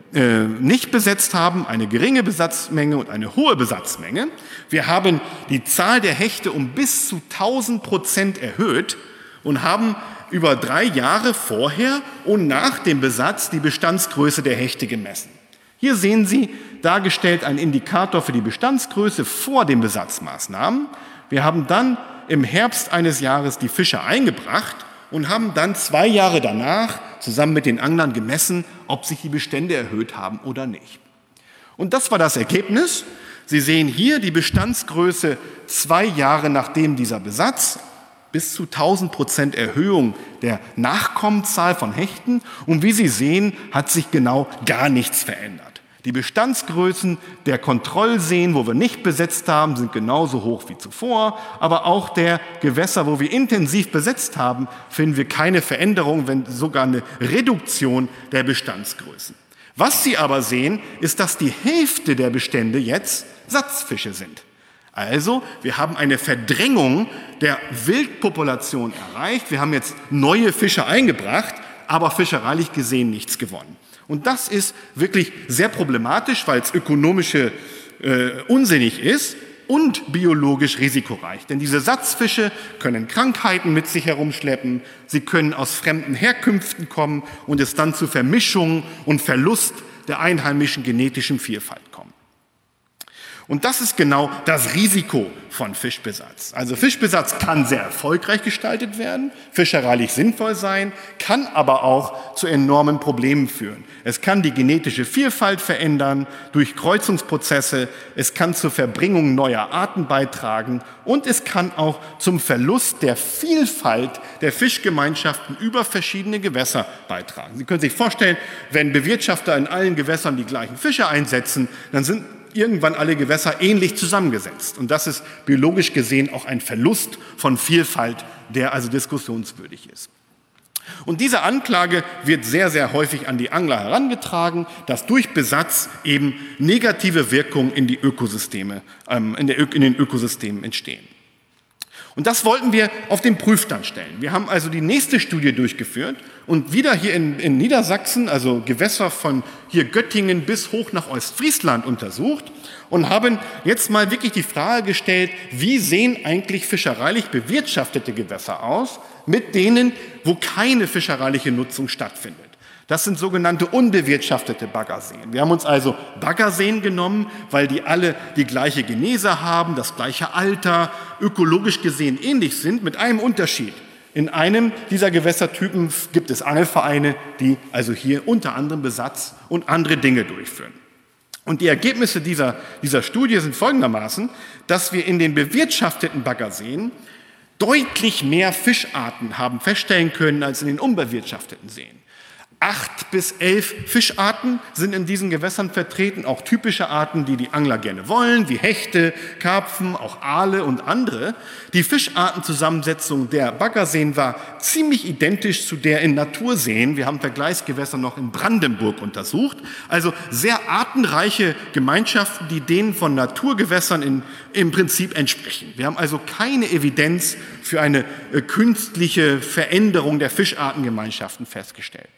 nicht besetzt haben, eine geringe Besatzmenge und eine hohe Besatzmenge. Wir haben die Zahl der Hechte um bis zu 1000% erhöht und haben über 3 Jahre vorher und nach dem Besatz die Bestandsgröße der Hechte gemessen. Hier sehen Sie dargestellt einen Indikator für die Bestandsgröße vor den Besatzmaßnahmen. Wir haben dann im Herbst eines Jahres die Fische eingebracht und haben dann 2 Jahre danach zusammen mit den Anglern gemessen, ob sich die Bestände erhöht haben oder nicht. Und das war das Ergebnis. Sie sehen hier die Bestandsgröße 2 Jahre nachdem dieser Besatz, bis zu 1000% Erhöhung der Nachkommenzahl von Hechten. Und wie Sie sehen, hat sich genau gar nichts verändert. Die Bestandsgrößen der Kontrollseen, wo wir nicht besetzt haben, sind genauso hoch wie zuvor. Aber auch der Gewässer, wo wir intensiv besetzt haben, finden wir keine Veränderung, wenn sogar eine Reduktion der Bestandsgrößen. Was Sie aber sehen, ist, dass die Hälfte der Bestände jetzt Satzfische sind. Also, wir haben eine Verdrängung der Wildpopulation erreicht. Wir haben jetzt neue Fische eingebracht, aber fischereilich gesehen nichts gewonnen. Und das ist wirklich sehr problematisch, weil es ökonomisch unsinnig ist und biologisch risikoreich. Denn diese Satzfische können Krankheiten mit sich herumschleppen, sie können aus fremden Herkünften kommen und es dann zu Vermischungen und Verlust der einheimischen genetischen Vielfalt kommen. Und das ist genau das Risiko von Fischbesatz. Also Fischbesatz kann sehr erfolgreich gestaltet werden, fischereilich sinnvoll sein, kann aber auch zu enormen Problemen führen. Es kann die genetische Vielfalt verändern durch Kreuzungsprozesse, es kann zur Verbringung neuer Arten beitragen und es kann auch zum Verlust der Vielfalt der Fischgemeinschaften über verschiedene Gewässer beitragen. Sie können sich vorstellen, wenn Bewirtschafter in allen Gewässern die gleichen Fische einsetzen, dann sind irgendwann alle Gewässer ähnlich zusammengesetzt. Und das ist biologisch gesehen auch ein Verlust von Vielfalt, der also diskussionswürdig ist. Und diese Anklage wird sehr, sehr häufig an die Angler herangetragen, dass durch Besatz eben negative Wirkungen in die Ökosysteme, in den Ökosystemen entstehen. Und das wollten wir auf den Prüfstand stellen. Wir haben also die nächste Studie durchgeführt und wieder hier in Niedersachsen, also Gewässer von hier Göttingen bis hoch nach Ostfriesland untersucht und haben jetzt mal wirklich die Frage gestellt, wie sehen eigentlich fischereilich bewirtschaftete Gewässer aus mit denen, wo keine fischereiliche Nutzung stattfindet. Das sind sogenannte unbewirtschaftete Baggerseen. Wir haben uns also Baggerseen genommen, weil die alle die gleiche Genese haben, das gleiche Alter, ökologisch gesehen ähnlich sind, mit einem Unterschied. In einem dieser Gewässertypen gibt es Angelvereine, die also hier unter anderem Besatz und andere Dinge durchführen. Und die Ergebnisse dieser Studie sind folgendermaßen, dass wir in den bewirtschafteten Baggerseen deutlich mehr Fischarten haben feststellen können als in den unbewirtschafteten Seen. 8 bis 11 Fischarten sind in diesen Gewässern vertreten, auch typische Arten, die die Angler gerne wollen, wie Hechte, Karpfen, auch Aale und andere. Die Fischartenzusammensetzung der Baggerseen war ziemlich identisch zu der in Naturseen. Wir haben Vergleichsgewässer noch in Brandenburg untersucht. Also sehr artenreiche Gemeinschaften, die denen von Naturgewässern im Prinzip entsprechen. Wir haben also keine Evidenz für eine künstliche Veränderung der Fischartengemeinschaften festgestellt.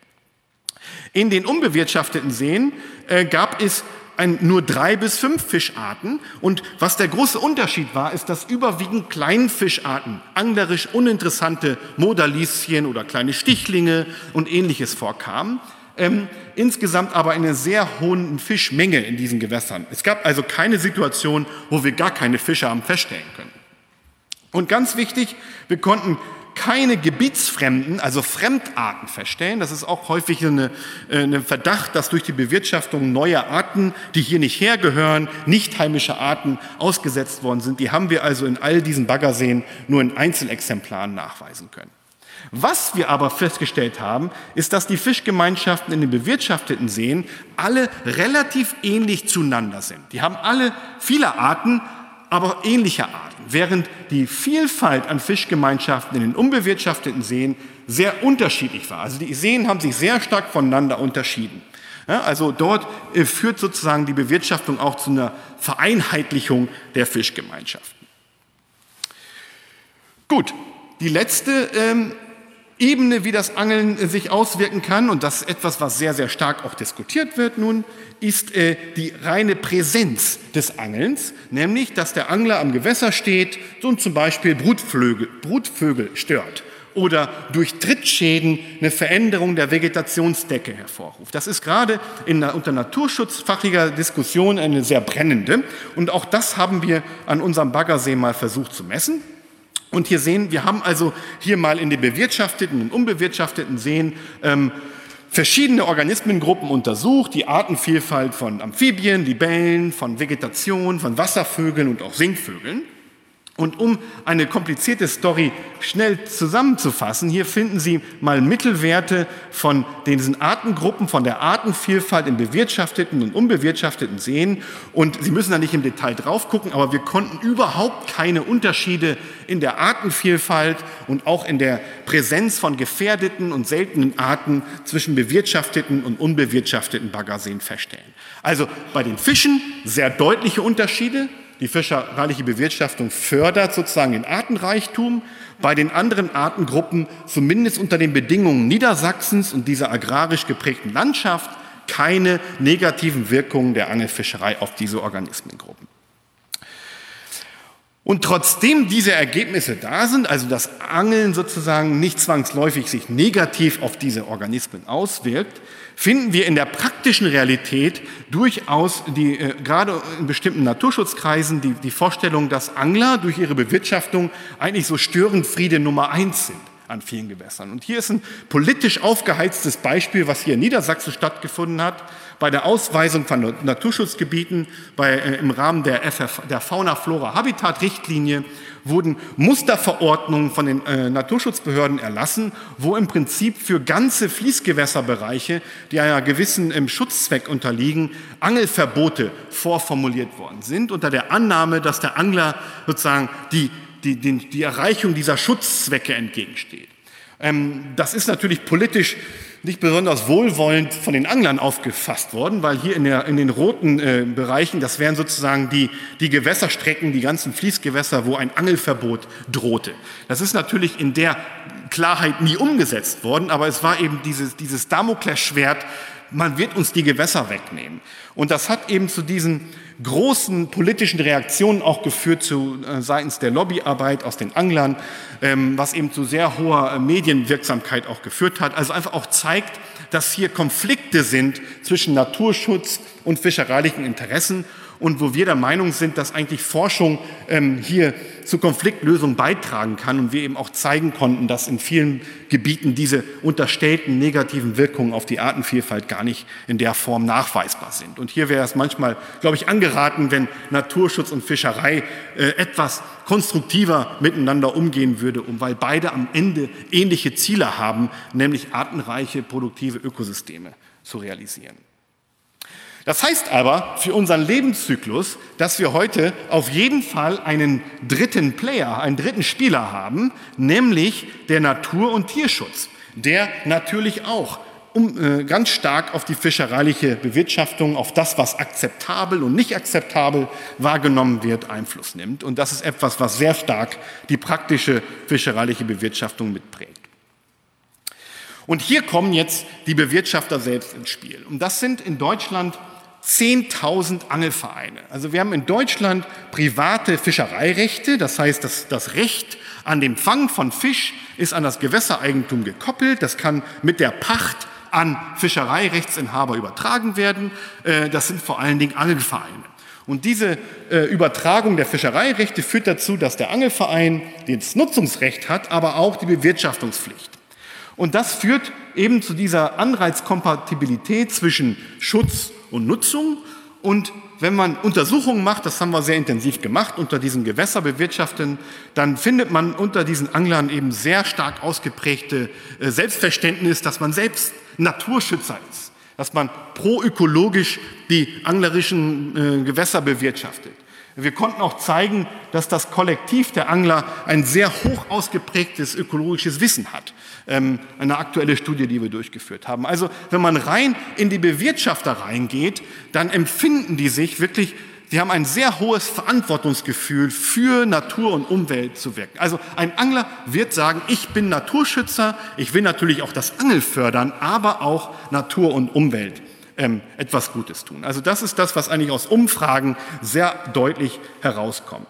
In den unbewirtschafteten Seen gab es nur 3 bis 5 Fischarten. Und was der große Unterschied war, ist, dass überwiegend Kleinfischarten, anglerisch uninteressante Modalischen oder kleine Stichlinge und Ähnliches vorkamen. Insgesamt aber eine sehr hohe Fischmenge in diesen Gewässern. Es gab also keine Situation, wo wir gar keine Fische haben feststellen können. Und ganz wichtig, wir konnten keine gebietsfremden, also Fremdarten feststellen. Das ist auch häufig ein Verdacht, dass durch die Bewirtschaftung neue Arten, die hier nicht hergehören, nicht heimische Arten ausgesetzt worden sind. Die haben wir also in all diesen Baggerseen nur in Einzelexemplaren nachweisen können. Was wir aber festgestellt haben, ist, dass die Fischgemeinschaften in den bewirtschafteten Seen alle relativ ähnlich zueinander sind. Die haben alle viele Arten, aber ähnliche Arten, während die Vielfalt an Fischgemeinschaften in den unbewirtschafteten Seen sehr unterschiedlich war. Also die Seen haben sich sehr stark voneinander unterschieden. Ja, also dort führt sozusagen die Bewirtschaftung auch zu einer Vereinheitlichung der Fischgemeinschaften. Gut, die letzte Ebene, wie das Angeln sich auswirken kann, und das ist etwas, was sehr, sehr stark auch diskutiert wird nun, ist die reine Präsenz des Angelns, nämlich, dass der Angler am Gewässer steht und zum Beispiel Brutvögel stört oder durch Trittschäden eine Veränderung der Vegetationsdecke hervorruft. Das ist gerade unter naturschutzfachlicher Diskussion eine sehr brennende, und auch das haben wir an unserem Baggersee mal versucht zu messen. Und hier sehen, wir haben also hier mal in den bewirtschafteten und unbewirtschafteten Seen verschiedene Organismengruppen untersucht, die Artenvielfalt von Amphibien, Libellen, von Vegetation, von Wasservögeln und auch Singvögeln. Und um eine komplizierte Story schnell zusammenzufassen, hier finden Sie mal Mittelwerte von diesen Artengruppen, von der Artenvielfalt in bewirtschafteten und unbewirtschafteten Seen. Und Sie müssen da nicht im Detail drauf gucken, aber wir konnten überhaupt keine Unterschiede in der Artenvielfalt und auch in der Präsenz von gefährdeten und seltenen Arten zwischen bewirtschafteten und unbewirtschafteten Baggerseen feststellen. Also bei den Fischen sehr deutliche Unterschiede. Die fischereiliche Bewirtschaftung fördert sozusagen den Artenreichtum. Bei den anderen Artengruppen, zumindest unter den Bedingungen Niedersachsens und dieser agrarisch geprägten Landschaft, keine negativen Wirkungen der Angelfischerei auf diese Organismengruppen. Und trotzdem diese Ergebnisse da sind, also das Angeln sozusagen nicht zwangsläufig sich negativ auf diese Organismen auswirkt, finden wir in der praktischen Realität durchaus gerade in bestimmten Naturschutzkreisen die Vorstellung, dass Angler durch ihre Bewirtschaftung eigentlich so Störenfriede Nummer 1 sind an vielen Gewässern. Und hier ist ein politisch aufgeheiztes Beispiel, was hier in Niedersachsen stattgefunden hat. Bei der Ausweisung von Naturschutzgebieten im Rahmen der Fauna-Flora-Habitat-Richtlinie wurden Musterverordnungen von den Naturschutzbehörden erlassen, wo im Prinzip für ganze Fließgewässerbereiche, die einer gewissen Schutzzweck unterliegen, Angelverbote vorformuliert worden sind, unter der Annahme, dass der Angler sozusagen die Erreichung dieser Schutzzwecke entgegensteht. Das ist natürlich politisch nicht besonders wohlwollend von den Anglern aufgefasst worden, weil hier in den roten Bereichen, das wären sozusagen die Gewässerstrecken, die ganzen Fließgewässer, wo ein Angelverbot drohte. Das ist natürlich in der Klarheit nie umgesetzt worden, aber es war eben dieses Damoklesschwert, man wird uns die Gewässer wegnehmen. Und das hat eben zu diesen großen politischen Reaktionen auch geführt seitens der Lobbyarbeit aus den Anglern, was eben zu sehr hoher Medienwirksamkeit auch geführt hat. Also einfach auch zeigt, dass hier Konflikte sind zwischen Naturschutz und fischereilichen Interessen und wo wir der Meinung sind, dass eigentlich Forschung hier zu Konfliktlösung beitragen kann und wir eben auch zeigen konnten, dass in vielen Gebieten diese unterstellten negativen Wirkungen auf die Artenvielfalt gar nicht in der Form nachweisbar sind. Und hier wäre es manchmal, glaube ich, angeraten, wenn Naturschutz und Fischerei etwas konstruktiver miteinander umgehen würde, weil beide am Ende ähnliche Ziele haben, nämlich artenreiche, produktive Ökosysteme zu realisieren. Das heißt aber für unseren Lebenszyklus, dass wir heute auf jeden Fall einen dritten Player, einen dritten Spieler haben, nämlich der Natur- und Tierschutz, der natürlich auch ganz stark auf die fischereiliche Bewirtschaftung, auf das, was akzeptabel und nicht akzeptabel wahrgenommen wird, Einfluss nimmt. Und das ist etwas, was sehr stark die praktische fischereiliche Bewirtschaftung mitprägt. Und hier kommen jetzt die Bewirtschafter selbst ins Spiel. Und das sind in Deutschland 10.000 Angelvereine. Also wir haben in Deutschland private Fischereirechte, das heißt, das Recht an dem Fang von Fisch ist an das Gewässereigentum gekoppelt. Das kann mit der Pacht an Fischereirechtsinhaber übertragen werden. Das sind vor allen Dingen Angelvereine. Und diese Übertragung der Fischereirechte führt dazu, dass der Angelverein das Nutzungsrecht hat, aber auch die Bewirtschaftungspflicht. Und das führt eben zu dieser Anreizkompatibilität zwischen Schutz und Nutzung. Und wenn man Untersuchungen macht, das haben wir sehr intensiv gemacht unter diesen Gewässerbewirtschaftern, dann findet man unter diesen Anglern eben sehr stark ausgeprägte Selbstverständnis, dass man selbst Naturschützer ist, dass man proökologisch die anglerischen Gewässer bewirtschaftet. Wir konnten auch zeigen, dass das Kollektiv der Angler ein sehr hoch ausgeprägtes ökologisches Wissen hat. Eine aktuelle Studie, die wir durchgeführt haben. Also wenn man rein in die Bewirtschafter reingeht, dann empfinden die sich wirklich, sie haben ein sehr hohes Verantwortungsgefühl für Natur und Umwelt zu wirken. Also ein Angler wird sagen, ich bin Naturschützer, ich will natürlich auch das Angeln fördern, aber auch Natur und Umwelt etwas Gutes tun. Also das ist das, was eigentlich aus Umfragen sehr deutlich herauskommt.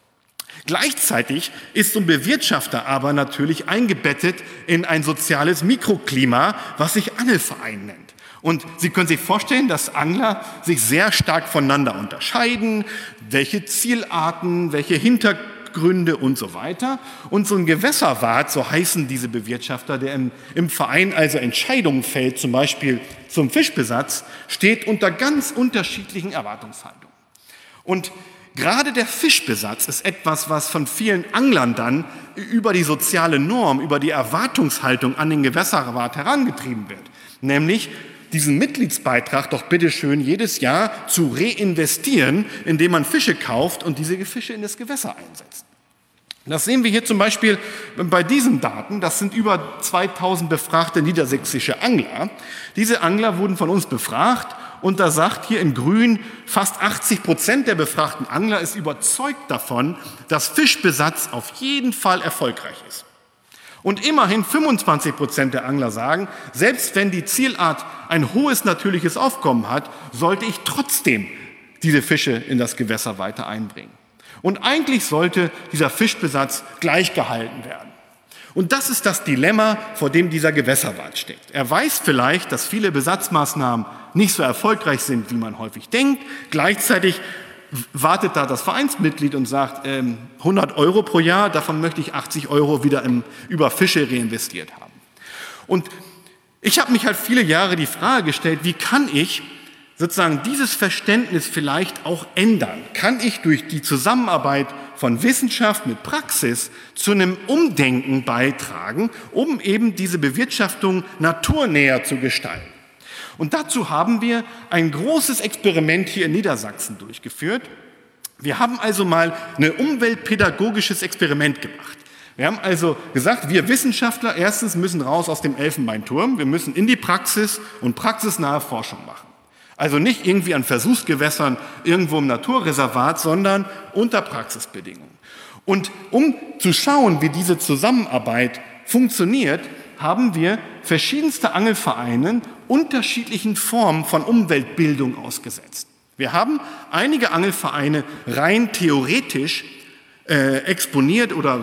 Gleichzeitig ist so ein Bewirtschafter aber natürlich eingebettet in ein soziales Mikroklima, was sich Angelverein nennt. Und Sie können sich vorstellen, dass Angler sich sehr stark voneinander unterscheiden, welche Zielarten, welche Hintergründe und so weiter. Und so ein Gewässerwart, so heißen diese Bewirtschafter, der im Verein also Entscheidungen fällt, zum Beispiel zum Fischbesatz, steht unter ganz unterschiedlichen Erwartungshaltungen. Und gerade der Fischbesatz ist etwas, was von vielen Anglern dann über die soziale Norm, über die Erwartungshaltung an den Gewässerwart herangetrieben wird. Nämlich diesen Mitgliedsbeitrag doch bitteschön jedes Jahr zu reinvestieren, indem man Fische kauft und diese Fische in das Gewässer einsetzt. Das sehen wir hier zum Beispiel bei diesen Daten. Das sind über 2000 befragte niedersächsische Angler. Diese Angler wurden von uns befragt und da sagt hier in grün, fast 80% der befragten Angler ist überzeugt davon, dass Fischbesatz auf jeden Fall erfolgreich ist. Und immerhin 25% der Angler sagen, selbst wenn die Zielart ein hohes natürliches Aufkommen hat, sollte ich trotzdem diese Fische in das Gewässer weiter einbringen. Und eigentlich sollte dieser Fischbesatz gleich gehalten werden. Und das ist das Dilemma, vor dem dieser Gewässerwart steht. Er weiß vielleicht, dass viele Besatzmaßnahmen nicht so erfolgreich sind, wie man häufig denkt. Gleichzeitig wartet da das Vereinsmitglied und sagt, 100 € pro Jahr, davon möchte ich 80 € wieder über Fische reinvestiert haben. Und ich habe mich halt viele Jahre die Frage gestellt, wie kann ich sozusagen dieses Verständnis vielleicht auch ändern? Kann ich durch die Zusammenarbeit von Wissenschaft mit Praxis zu einem Umdenken beitragen, um eben diese Bewirtschaftung naturnäher zu gestalten? Und dazu haben wir ein großes Experiment hier in Niedersachsen durchgeführt. Wir haben also mal ein umweltpädagogisches Experiment gemacht. Wir haben also gesagt, wir Wissenschaftler erstens müssen raus aus dem Elfenbeinturm, wir müssen in die Praxis und praxisnahe Forschung machen. Also nicht irgendwie an Versuchsgewässern irgendwo im Naturreservat, sondern unter Praxisbedingungen. Und um zu schauen, wie diese Zusammenarbeit funktioniert, haben wir verschiedenste Angelvereine unterschiedlichen Formen von Umweltbildung ausgesetzt. Wir haben einige Angelvereine rein theoretisch exponiert oder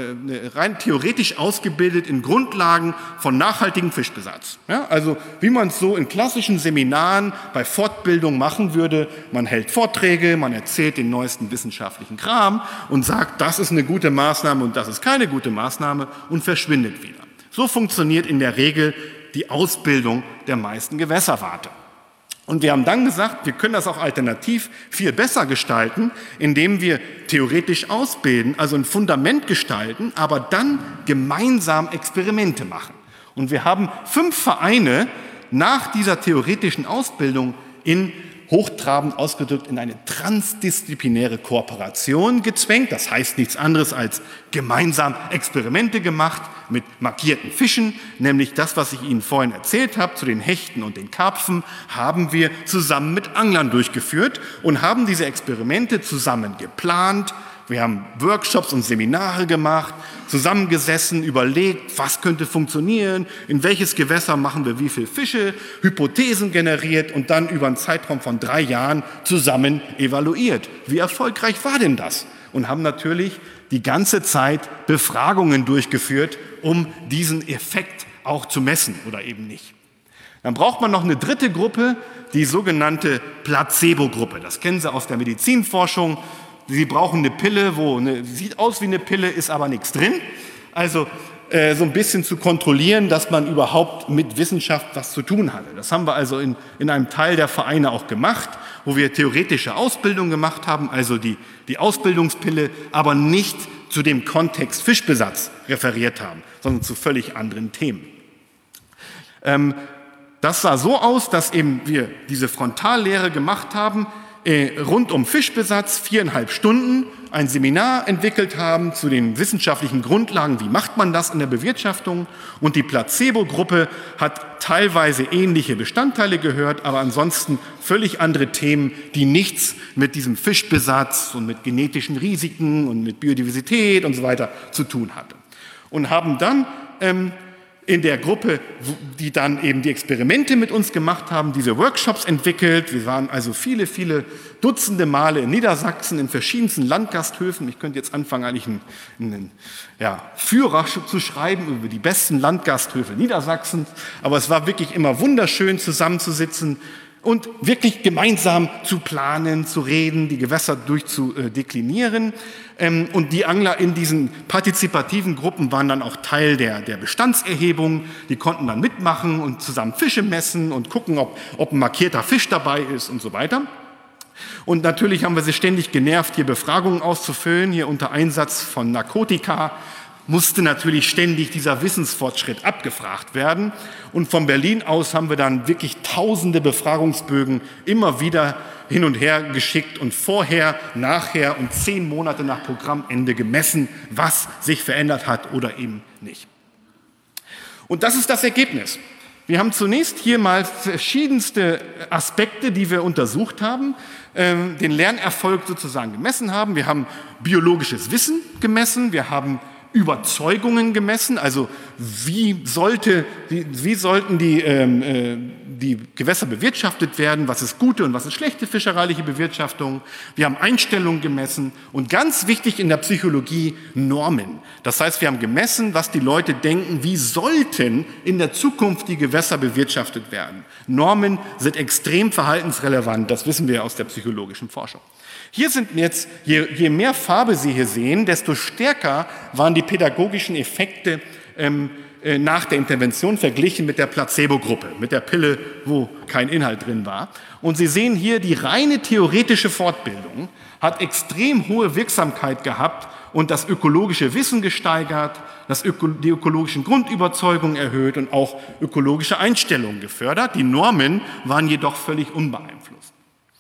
rein theoretisch ausgebildet in Grundlagen von nachhaltigem Fischbesatz. Ja, also wie man es so in klassischen Seminaren bei Fortbildung machen würde, man hält Vorträge, man erzählt den neuesten wissenschaftlichen Kram und sagt, das ist eine gute Maßnahme und das ist keine gute Maßnahme und verschwindet wieder. So funktioniert in der Regel die Ausbildung der meisten Gewässerwarte. Und wir haben dann gesagt, wir können das auch alternativ viel besser gestalten, indem wir theoretisch ausbilden, also ein Fundament gestalten, aber dann gemeinsam Experimente machen. Und wir haben 5 Vereine nach dieser theoretischen Ausbildung hochtrabend ausgedrückt in eine transdisziplinäre Kooperation gezwängt. Das heißt nichts anderes als gemeinsam Experimente gemacht mit markierten Fischen, nämlich das, was ich Ihnen vorhin erzählt habe, zu den Hechten und den Karpfen, haben wir zusammen mit Anglern durchgeführt und haben diese Experimente zusammen geplant. Wir haben Workshops und Seminare gemacht, zusammengesessen, überlegt, was könnte funktionieren, in welches Gewässer machen wir wie viele Fische, Hypothesen generiert und dann über einen Zeitraum von 3 Jahren zusammen evaluiert. Wie erfolgreich war denn das? Und haben natürlich die ganze Zeit Befragungen durchgeführt, um diesen Effekt auch zu messen oder eben nicht. Dann braucht man noch eine dritte Gruppe, die sogenannte Placebo-Gruppe. Das kennen Sie aus der Medizinforschung. Sie brauchen eine Pille, sieht aus wie eine Pille, ist aber nichts drin. Also so ein bisschen zu kontrollieren, dass man überhaupt mit Wissenschaft was zu tun hatte. Das haben wir also in einem Teil der Vereine auch gemacht, wo wir theoretische Ausbildung gemacht haben, also die Ausbildungspille, aber nicht zu dem Kontext Fischbesatz referiert haben, sondern zu völlig anderen Themen. Das sah so aus, dass eben wir diese Frontallehre gemacht haben, rund um Fischbesatz, 4,5 Stunden, ein Seminar entwickelt haben zu den wissenschaftlichen Grundlagen, wie macht man das in der Bewirtschaftung. Und die Placebo-Gruppe hat teilweise ähnliche Bestandteile gehört, aber ansonsten völlig andere Themen, die nichts mit diesem Fischbesatz und mit genetischen Risiken und mit Biodiversität und so weiter zu tun hatte. Und haben dann in der Gruppe, die dann eben die Experimente mit uns gemacht haben, diese Workshops entwickelt. Wir waren also viele, viele Dutzende Male in Niedersachsen, in verschiedensten Landgasthöfen. Ich könnte jetzt anfangen, eigentlich einen Führer zu schreiben über die besten Landgasthöfe Niedersachsens. Aber es war wirklich immer wunderschön, zusammenzusitzen und wirklich gemeinsam zu planen, zu reden, die Gewässer durchzudeklinieren. Und die Angler in diesen partizipativen Gruppen waren dann auch Teil der Bestandserhebung. Die konnten dann mitmachen und zusammen Fische messen und gucken, ob ein markierter Fisch dabei ist und so weiter. Und natürlich haben wir sie ständig genervt, hier Befragungen auszufüllen. Hier unter Einsatz von Narkotika musste natürlich ständig dieser Wissensfortschritt abgefragt werden. Und von Berlin aus haben wir dann wirklich tausende Befragungsbögen immer wieder hin und her geschickt und vorher, nachher und 10 Monate nach Programmende gemessen, was sich verändert hat oder eben nicht. Und das ist das Ergebnis. Wir haben zunächst hier mal verschiedenste Aspekte, die wir untersucht haben, den Lernerfolg sozusagen gemessen haben. Wir haben biologisches Wissen gemessen, wir haben Überzeugungen gemessen, also wie sollten die die Gewässer bewirtschaftet werden, was ist gute und was ist schlechte fischereiliche Bewirtschaftung. Wir haben Einstellungen gemessen und ganz wichtig in der Psychologie Normen. Das heißt, wir haben gemessen, was die Leute denken, wie sollten in der Zukunft die Gewässer bewirtschaftet werden. Normen sind extrem verhaltensrelevant, das wissen wir aus der psychologischen Forschung. Hier sind jetzt, je mehr Farbe Sie hier sehen, desto stärker waren die pädagogischen Effekte nach der Intervention verglichen mit der Placebo-Gruppe, mit der Pille, wo kein Inhalt drin war. Und Sie sehen hier, die reine theoretische Fortbildung hat extrem hohe Wirksamkeit gehabt und das ökologische Wissen gesteigert, die ökologischen Grundüberzeugungen erhöht und auch ökologische Einstellungen gefördert. Die Normen waren jedoch völlig unbeeinflusst.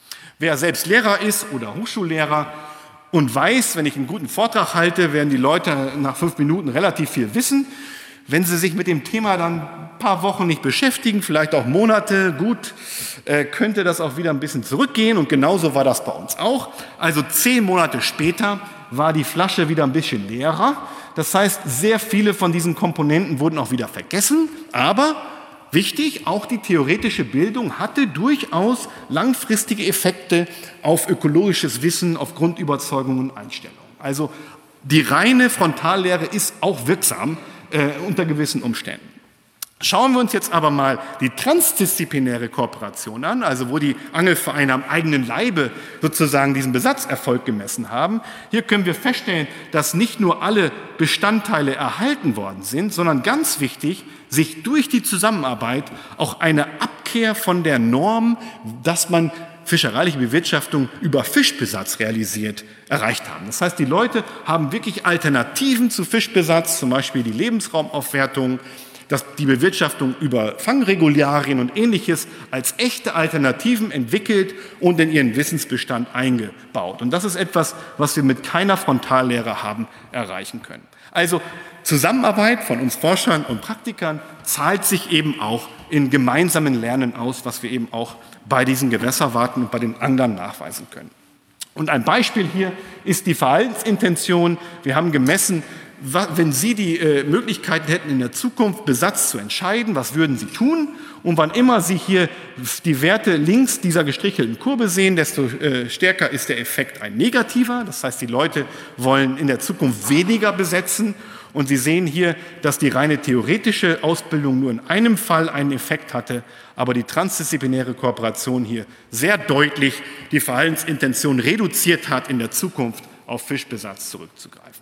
Wer selbst Lehrer ist oder Hochschullehrer und weiß, wenn ich einen guten Vortrag halte, werden die Leute nach 5 Minuten relativ viel wissen. Wenn sie sich mit dem Thema dann ein paar Wochen nicht beschäftigen, vielleicht auch Monate, gut, könnte das auch wieder ein bisschen zurückgehen. Und genauso war das bei uns auch. Also 10 Monate später war die Flasche wieder ein bisschen leerer. Das heißt, sehr viele von diesen Komponenten wurden auch wieder vergessen. Aber wichtig, auch die theoretische Bildung hatte durchaus langfristige Effekte auf ökologisches Wissen, auf Grundüberzeugungen und Einstellungen. Also die reine Frontallehre ist auch wirksam unter gewissen Umständen. Schauen wir uns jetzt aber mal die transdisziplinäre Kooperation an, also wo die Angelvereine am eigenen Leibe sozusagen diesen Besatzerfolg gemessen haben. Hier können wir feststellen, dass nicht nur alle Bestandteile erhalten worden sind, sondern ganz wichtig, sich durch die Zusammenarbeit auch eine Abkehr von der Norm, dass man fischereiliche Bewirtschaftung über Fischbesatz realisiert, erreicht haben. Das heißt, die Leute haben wirklich Alternativen zu Fischbesatz, zum Beispiel die Lebensraumaufwertung, die Bewirtschaftung über Fangregularien und Ähnliches als echte Alternativen entwickelt und in ihren Wissensbestand eingebaut. Und das ist etwas, was wir mit keiner Frontallehre haben erreichen können. Also Zusammenarbeit von uns Forschern und Praktikern zahlt sich eben auch in gemeinsamen Lernen aus, was wir eben auch bei diesen Gewässerwarten und bei den Anglern nachweisen können. Und ein Beispiel hier ist die Verhaltensintention. Wir haben gemessen, wenn Sie die Möglichkeiten hätten, in der Zukunft Besatz zu entscheiden, was würden Sie tun? Und wann immer Sie hier die Werte links dieser gestrichelten Kurve sehen, desto stärker ist der Effekt ein negativer. Das heißt, die Leute wollen in der Zukunft weniger besetzen. Und Sie sehen hier, dass die reine theoretische Ausbildung nur in einem Fall einen Effekt hatte, aber die transdisziplinäre Kooperation hier sehr deutlich die Verhaltensintention reduziert hat, in der Zukunft auf Fischbesatz zurückzugreifen.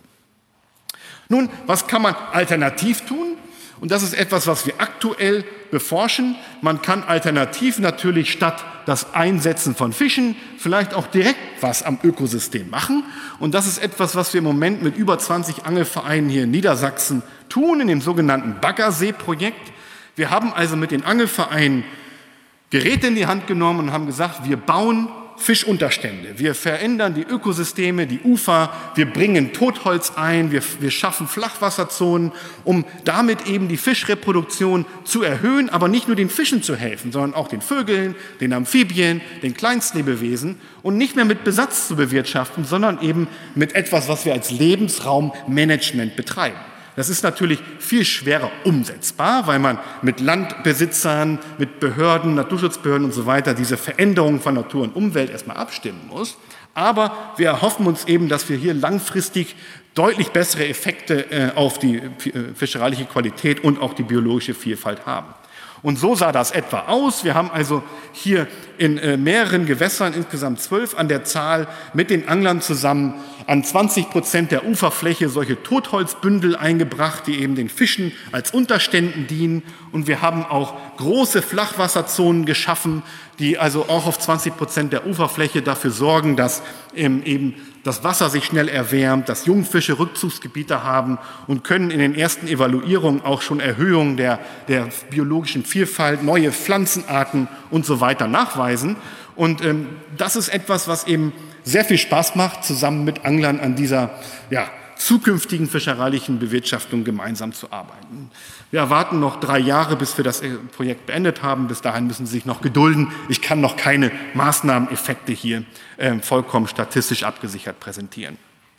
Nun, was kann man alternativ tun? Und das ist etwas, was wir aktuell beforschen. Man kann alternativ natürlich statt das Einsetzen von Fischen vielleicht auch direkt was am Ökosystem machen. Und das ist etwas, was wir im Moment mit über 20 Angelvereinen hier in Niedersachsen tun, in dem sogenannten Baggersee-Projekt. Wir haben also mit den Angelvereinen Geräte in die Hand genommen und haben gesagt, wir bauen Fischunterstände. Wir verändern die Ökosysteme, die Ufer, wir bringen Totholz ein, wir schaffen Flachwasserzonen, um damit eben die Fischreproduktion zu erhöhen, aber nicht nur den Fischen zu helfen, sondern auch den Vögeln, den Amphibien, den Kleinstlebewesen und nicht mehr mit Besatz zu bewirtschaften, sondern eben mit etwas, was wir als Lebensraummanagement betreiben. Das ist natürlich viel schwerer umsetzbar, weil man mit Landbesitzern, mit Behörden, Naturschutzbehörden und so weiter diese Veränderungen von Natur und Umwelt erstmal abstimmen muss. Aber wir erhoffen uns eben, dass wir hier langfristig deutlich bessere Effekte auf die fischereiliche Qualität und auch die biologische Vielfalt haben. Und so sah das etwa aus. Wir haben also hier in mehreren Gewässern, insgesamt 12 an der Zahl, mit den Anglern zusammen an 20% der Uferfläche solche Totholzbündel eingebracht, die eben den Fischen als Unterständen dienen. Und wir haben auch große Flachwasserzonen geschaffen, die also auch auf 20% der Uferfläche dafür sorgen, dass eben das Wasser sich schnell erwärmt, dass Jungfische Rückzugsgebiete haben und können in den ersten Evaluierungen auch schon Erhöhungen der biologischen Vielfalt, neue Pflanzenarten und so weiter nachweisen. Und das ist etwas, was eben sehr viel Spaß macht, zusammen mit Anglern an dieser zukünftigen fischereilichen Bewirtschaftung gemeinsam zu arbeiten. Wir erwarten noch 3 Jahre, bis wir das Projekt beendet haben. Bis dahin müssen Sie sich noch gedulden. Ich kann noch keine Maßnahmeneffekte hier vollkommen statistisch abgesichert präsentieren.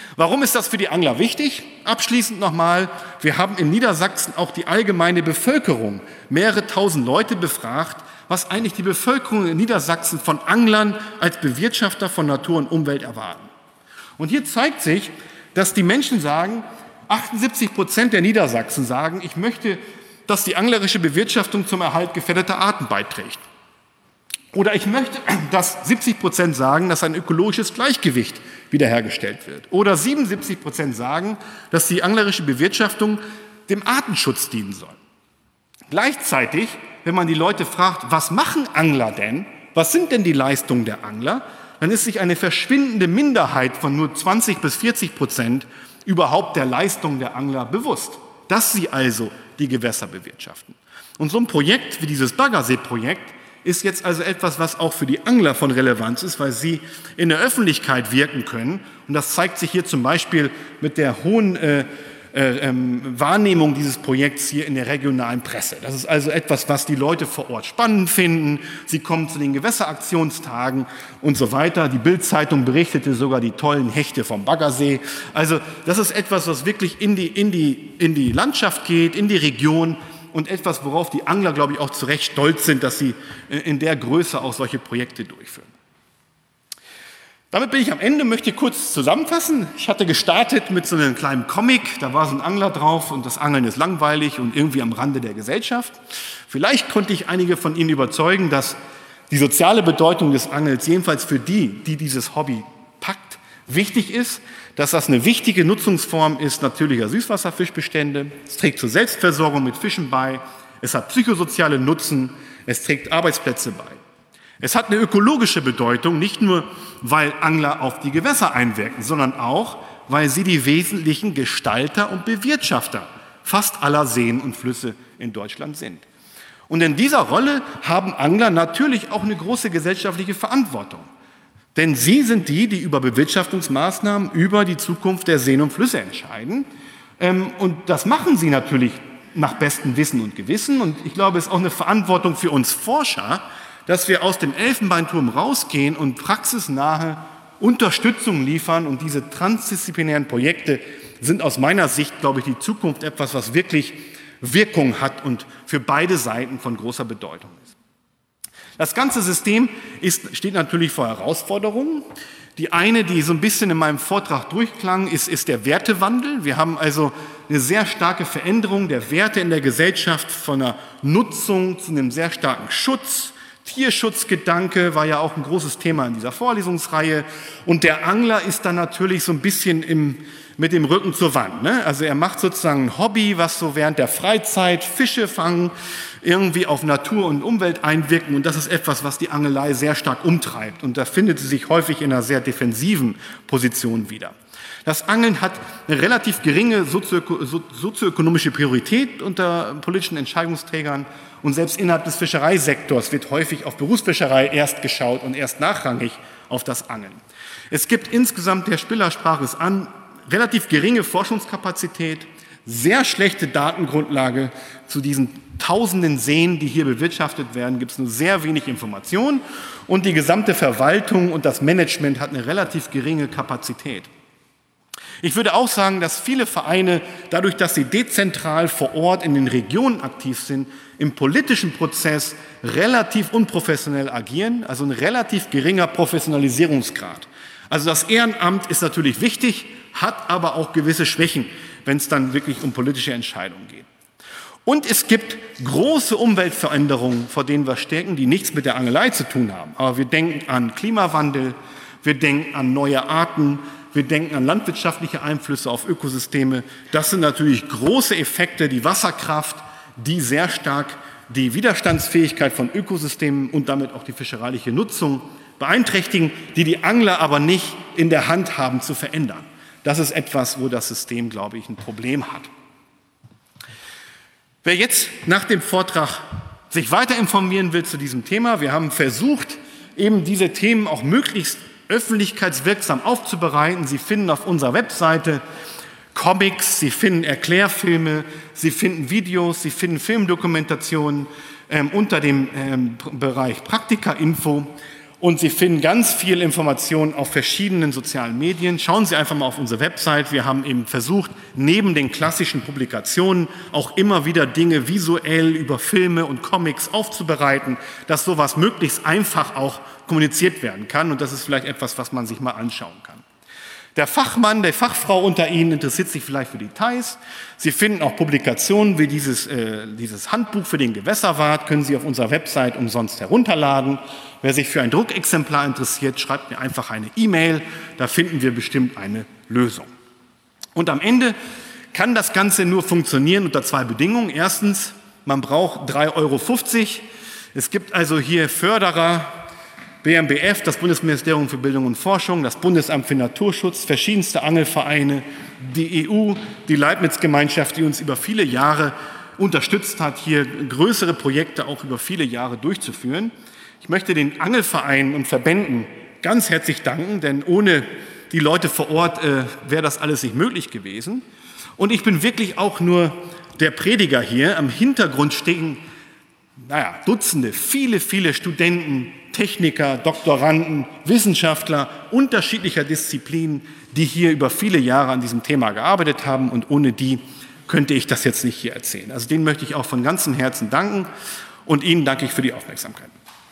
Warum ist das für die Angler wichtig? Abschließend nochmal, wir haben in Niedersachsen auch die allgemeine Bevölkerung, mehrere tausend Leute befragt, was eigentlich die Bevölkerung in Niedersachsen von Anglern als Bewirtschafter von Natur und Umwelt erwarten. Und hier zeigt sich, dass die Menschen sagen, 78% der Niedersachsen sagen, ich möchte, dass die anglerische Bewirtschaftung zum Erhalt gefährdeter Arten beiträgt. Oder ich möchte, dass 70% sagen, dass ein ökologisches Gleichgewicht wiederhergestellt wird. Oder 77% sagen, dass die anglerische Bewirtschaftung dem Artenschutz dienen soll. Gleichzeitig, wenn man die Leute fragt, was machen Angler denn? Was sind denn die Leistungen der Angler? Dann ist sich eine verschwindende Minderheit von nur 20-40% überhaupt der Leistungen der Angler bewusst, dass sie also die Gewässer bewirtschaften. Und so ein Projekt wie dieses Baggersee-Projekt ist jetzt also etwas, was auch für die Angler von Relevanz ist, weil sie in der Öffentlichkeit wirken können. Und das zeigt sich hier zum Beispiel mit der hohen Wahrnehmung dieses Projekts hier in der regionalen Presse. Das ist also etwas, was die Leute vor Ort spannend finden. Sie kommen zu den Gewässeraktionstagen und so weiter. Die Bild-Zeitung berichtete sogar die tollen Hechte vom Baggersee. Also das ist etwas, was wirklich in die Landschaft geht, in die Region und etwas, worauf die Angler, glaube ich, auch zu Recht stolz sind, dass sie in der Größe auch solche Projekte durchführen. Damit bin ich am Ende, möchte kurz zusammenfassen. Ich hatte gestartet mit so einem kleinen Comic, da war so ein Angler drauf und das Angeln ist langweilig und irgendwie am Rande der Gesellschaft. Vielleicht konnte ich einige von Ihnen überzeugen, dass die soziale Bedeutung des Angels, jedenfalls für die dieses Hobby packt, wichtig ist, dass das eine wichtige Nutzungsform ist natürlicher Süßwasserfischbestände. Es trägt zur Selbstversorgung mit Fischen bei, es hat psychosoziale Nutzen, es trägt Arbeitsplätze bei. Es hat eine ökologische Bedeutung, nicht nur, weil Angler auf die Gewässer einwirken, sondern auch, weil sie die wesentlichen Gestalter und Bewirtschafter fast aller Seen und Flüsse in Deutschland sind. Und in dieser Rolle haben Angler natürlich auch eine große gesellschaftliche Verantwortung. Denn sie sind die über Bewirtschaftungsmaßnahmen, über die Zukunft der Seen und Flüsse entscheiden. Und das machen sie natürlich nach bestem Wissen und Gewissen. Und ich glaube, es ist auch eine Verantwortung für uns Forscher, dass wir aus dem Elfenbeinturm rausgehen und praxisnahe Unterstützung liefern. Und diese transdisziplinären Projekte sind aus meiner Sicht, glaube ich, die Zukunft etwas, was wirklich Wirkung hat und für beide Seiten von großer Bedeutung ist. Das ganze System steht natürlich vor Herausforderungen. Die eine, die so ein bisschen in meinem Vortrag durchklang, ist der Wertewandel. Wir haben also eine sehr starke Veränderung der Werte in der Gesellschaft von einer Nutzung zu einem sehr starken Schutz. Tierschutzgedanke war ja auch ein großes Thema in dieser Vorlesungsreihe. Und der Angler ist dann natürlich so ein bisschen mit dem Rücken zur Wand. Ne? Also er macht sozusagen ein Hobby, was so während der Freizeit Fische fangen, irgendwie auf Natur und Umwelt einwirken. Und das ist etwas, was die Angelei sehr stark umtreibt. Und da findet sie sich häufig in einer sehr defensiven Position wieder. Das Angeln hat eine relativ geringe sozioökonomische Priorität unter politischen Entscheidungsträgern. Und selbst innerhalb des Fischereisektors wird häufig auf Berufsfischerei erst geschaut und erst nachrangig auf das Angeln. Es gibt insgesamt, der Spiller sprach es an, relativ geringe Forschungskapazität, sehr schlechte Datengrundlage zu diesen tausenden Seen, die hier bewirtschaftet werden, gibt es nur sehr wenig Informationen und die gesamte Verwaltung und das Management hat eine relativ geringe Kapazität. Ich würde auch sagen, dass viele Vereine, dadurch, dass sie dezentral vor Ort in den Regionen aktiv sind, im politischen Prozess relativ unprofessionell agieren, also ein relativ geringer Professionalisierungsgrad. Also das Ehrenamt ist natürlich wichtig, hat aber auch gewisse Schwächen, wenn es dann wirklich um politische Entscheidungen geht. Und es gibt große Umweltveränderungen, vor denen wir stecken, die nichts mit der Angelei zu tun haben. Aber wir denken an Klimawandel, wir denken an neue Arten, wir denken an landwirtschaftliche Einflüsse auf Ökosysteme. Das sind natürlich große Effekte, die Wasserkraft, die sehr stark die Widerstandsfähigkeit von Ökosystemen und damit auch die fischereiliche Nutzung beeinträchtigen, die Angler aber nicht in der Hand haben zu verändern. Das ist etwas, wo das System, glaube ich, ein Problem hat. Wer jetzt nach dem Vortrag sich weiter informieren will zu diesem Thema, wir haben versucht, eben diese Themen auch möglichst öffentlichkeitswirksam aufzubereiten. Sie finden auf unserer Webseite Comics, Sie finden Erklärfilme, Sie finden Videos, Sie finden Filmdokumentationen unter dem Bereich Praktika-Info. Und Sie finden ganz viel Informationen auf verschiedenen sozialen Medien. Schauen Sie einfach mal auf unsere Website. Wir haben eben versucht, neben den klassischen Publikationen auch immer wieder Dinge visuell über Filme und Comics aufzubereiten, dass sowas möglichst einfach auch kommuniziert werden kann. Und das ist vielleicht etwas, was man sich mal anschauen kann. Der Fachmann, der Fachfrau unter Ihnen interessiert sich vielleicht für Details. Sie finden auch Publikationen wie dieses Handbuch für den Gewässerwart, können Sie auf unserer Website umsonst herunterladen. Wer sich für ein Druckexemplar interessiert, schreibt mir einfach eine E-Mail, da finden wir bestimmt eine Lösung. Und am Ende kann das Ganze nur funktionieren unter 2 Bedingungen. Erstens, man braucht 3,50 €. Es gibt also hier Förderer, BMBF, das Bundesministerium für Bildung und Forschung, das Bundesamt für Naturschutz, verschiedenste Angelvereine, die EU, die Leibniz-Gemeinschaft, die uns über viele Jahre unterstützt hat, hier größere Projekte auch über viele Jahre durchzuführen. Ich möchte den Angelvereinen und Verbänden ganz herzlich danken, denn ohne die Leute vor Ort wäre das alles nicht möglich gewesen. Und ich bin wirklich auch nur der Prediger hier. Am Hintergrund stehen Dutzende, viele Studenten, Techniker, Doktoranden, Wissenschaftler unterschiedlicher Disziplinen, die hier über viele Jahre an diesem Thema gearbeitet haben, und ohne die könnte ich das jetzt nicht hier erzählen. Also denen möchte ich auch von ganzem Herzen danken, und Ihnen danke ich für die Aufmerksamkeit.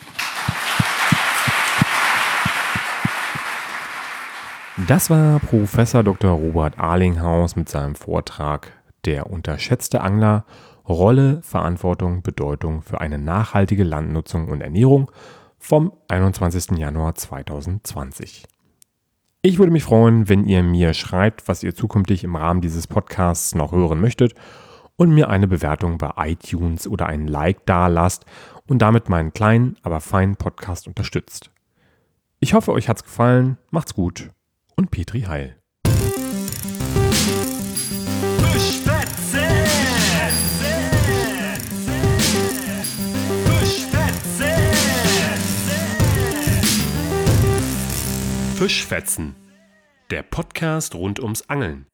Das war Professor Dr. Robert Arlinghaus mit seinem Vortrag Der unterschätzte Angler – Rolle, Verantwortung, Bedeutung für eine nachhaltige Landnutzung und Ernährung vom 21. Januar 2020. Ich würde mich freuen, wenn ihr mir schreibt, was ihr zukünftig im Rahmen dieses Podcasts noch hören möchtet und mir eine Bewertung bei iTunes oder einen Like dalasst und damit meinen kleinen, aber feinen Podcast unterstützt. Ich hoffe, euch hat's gefallen, macht's gut und Petri Heil. Fischfetzen, der Podcast rund ums Angeln.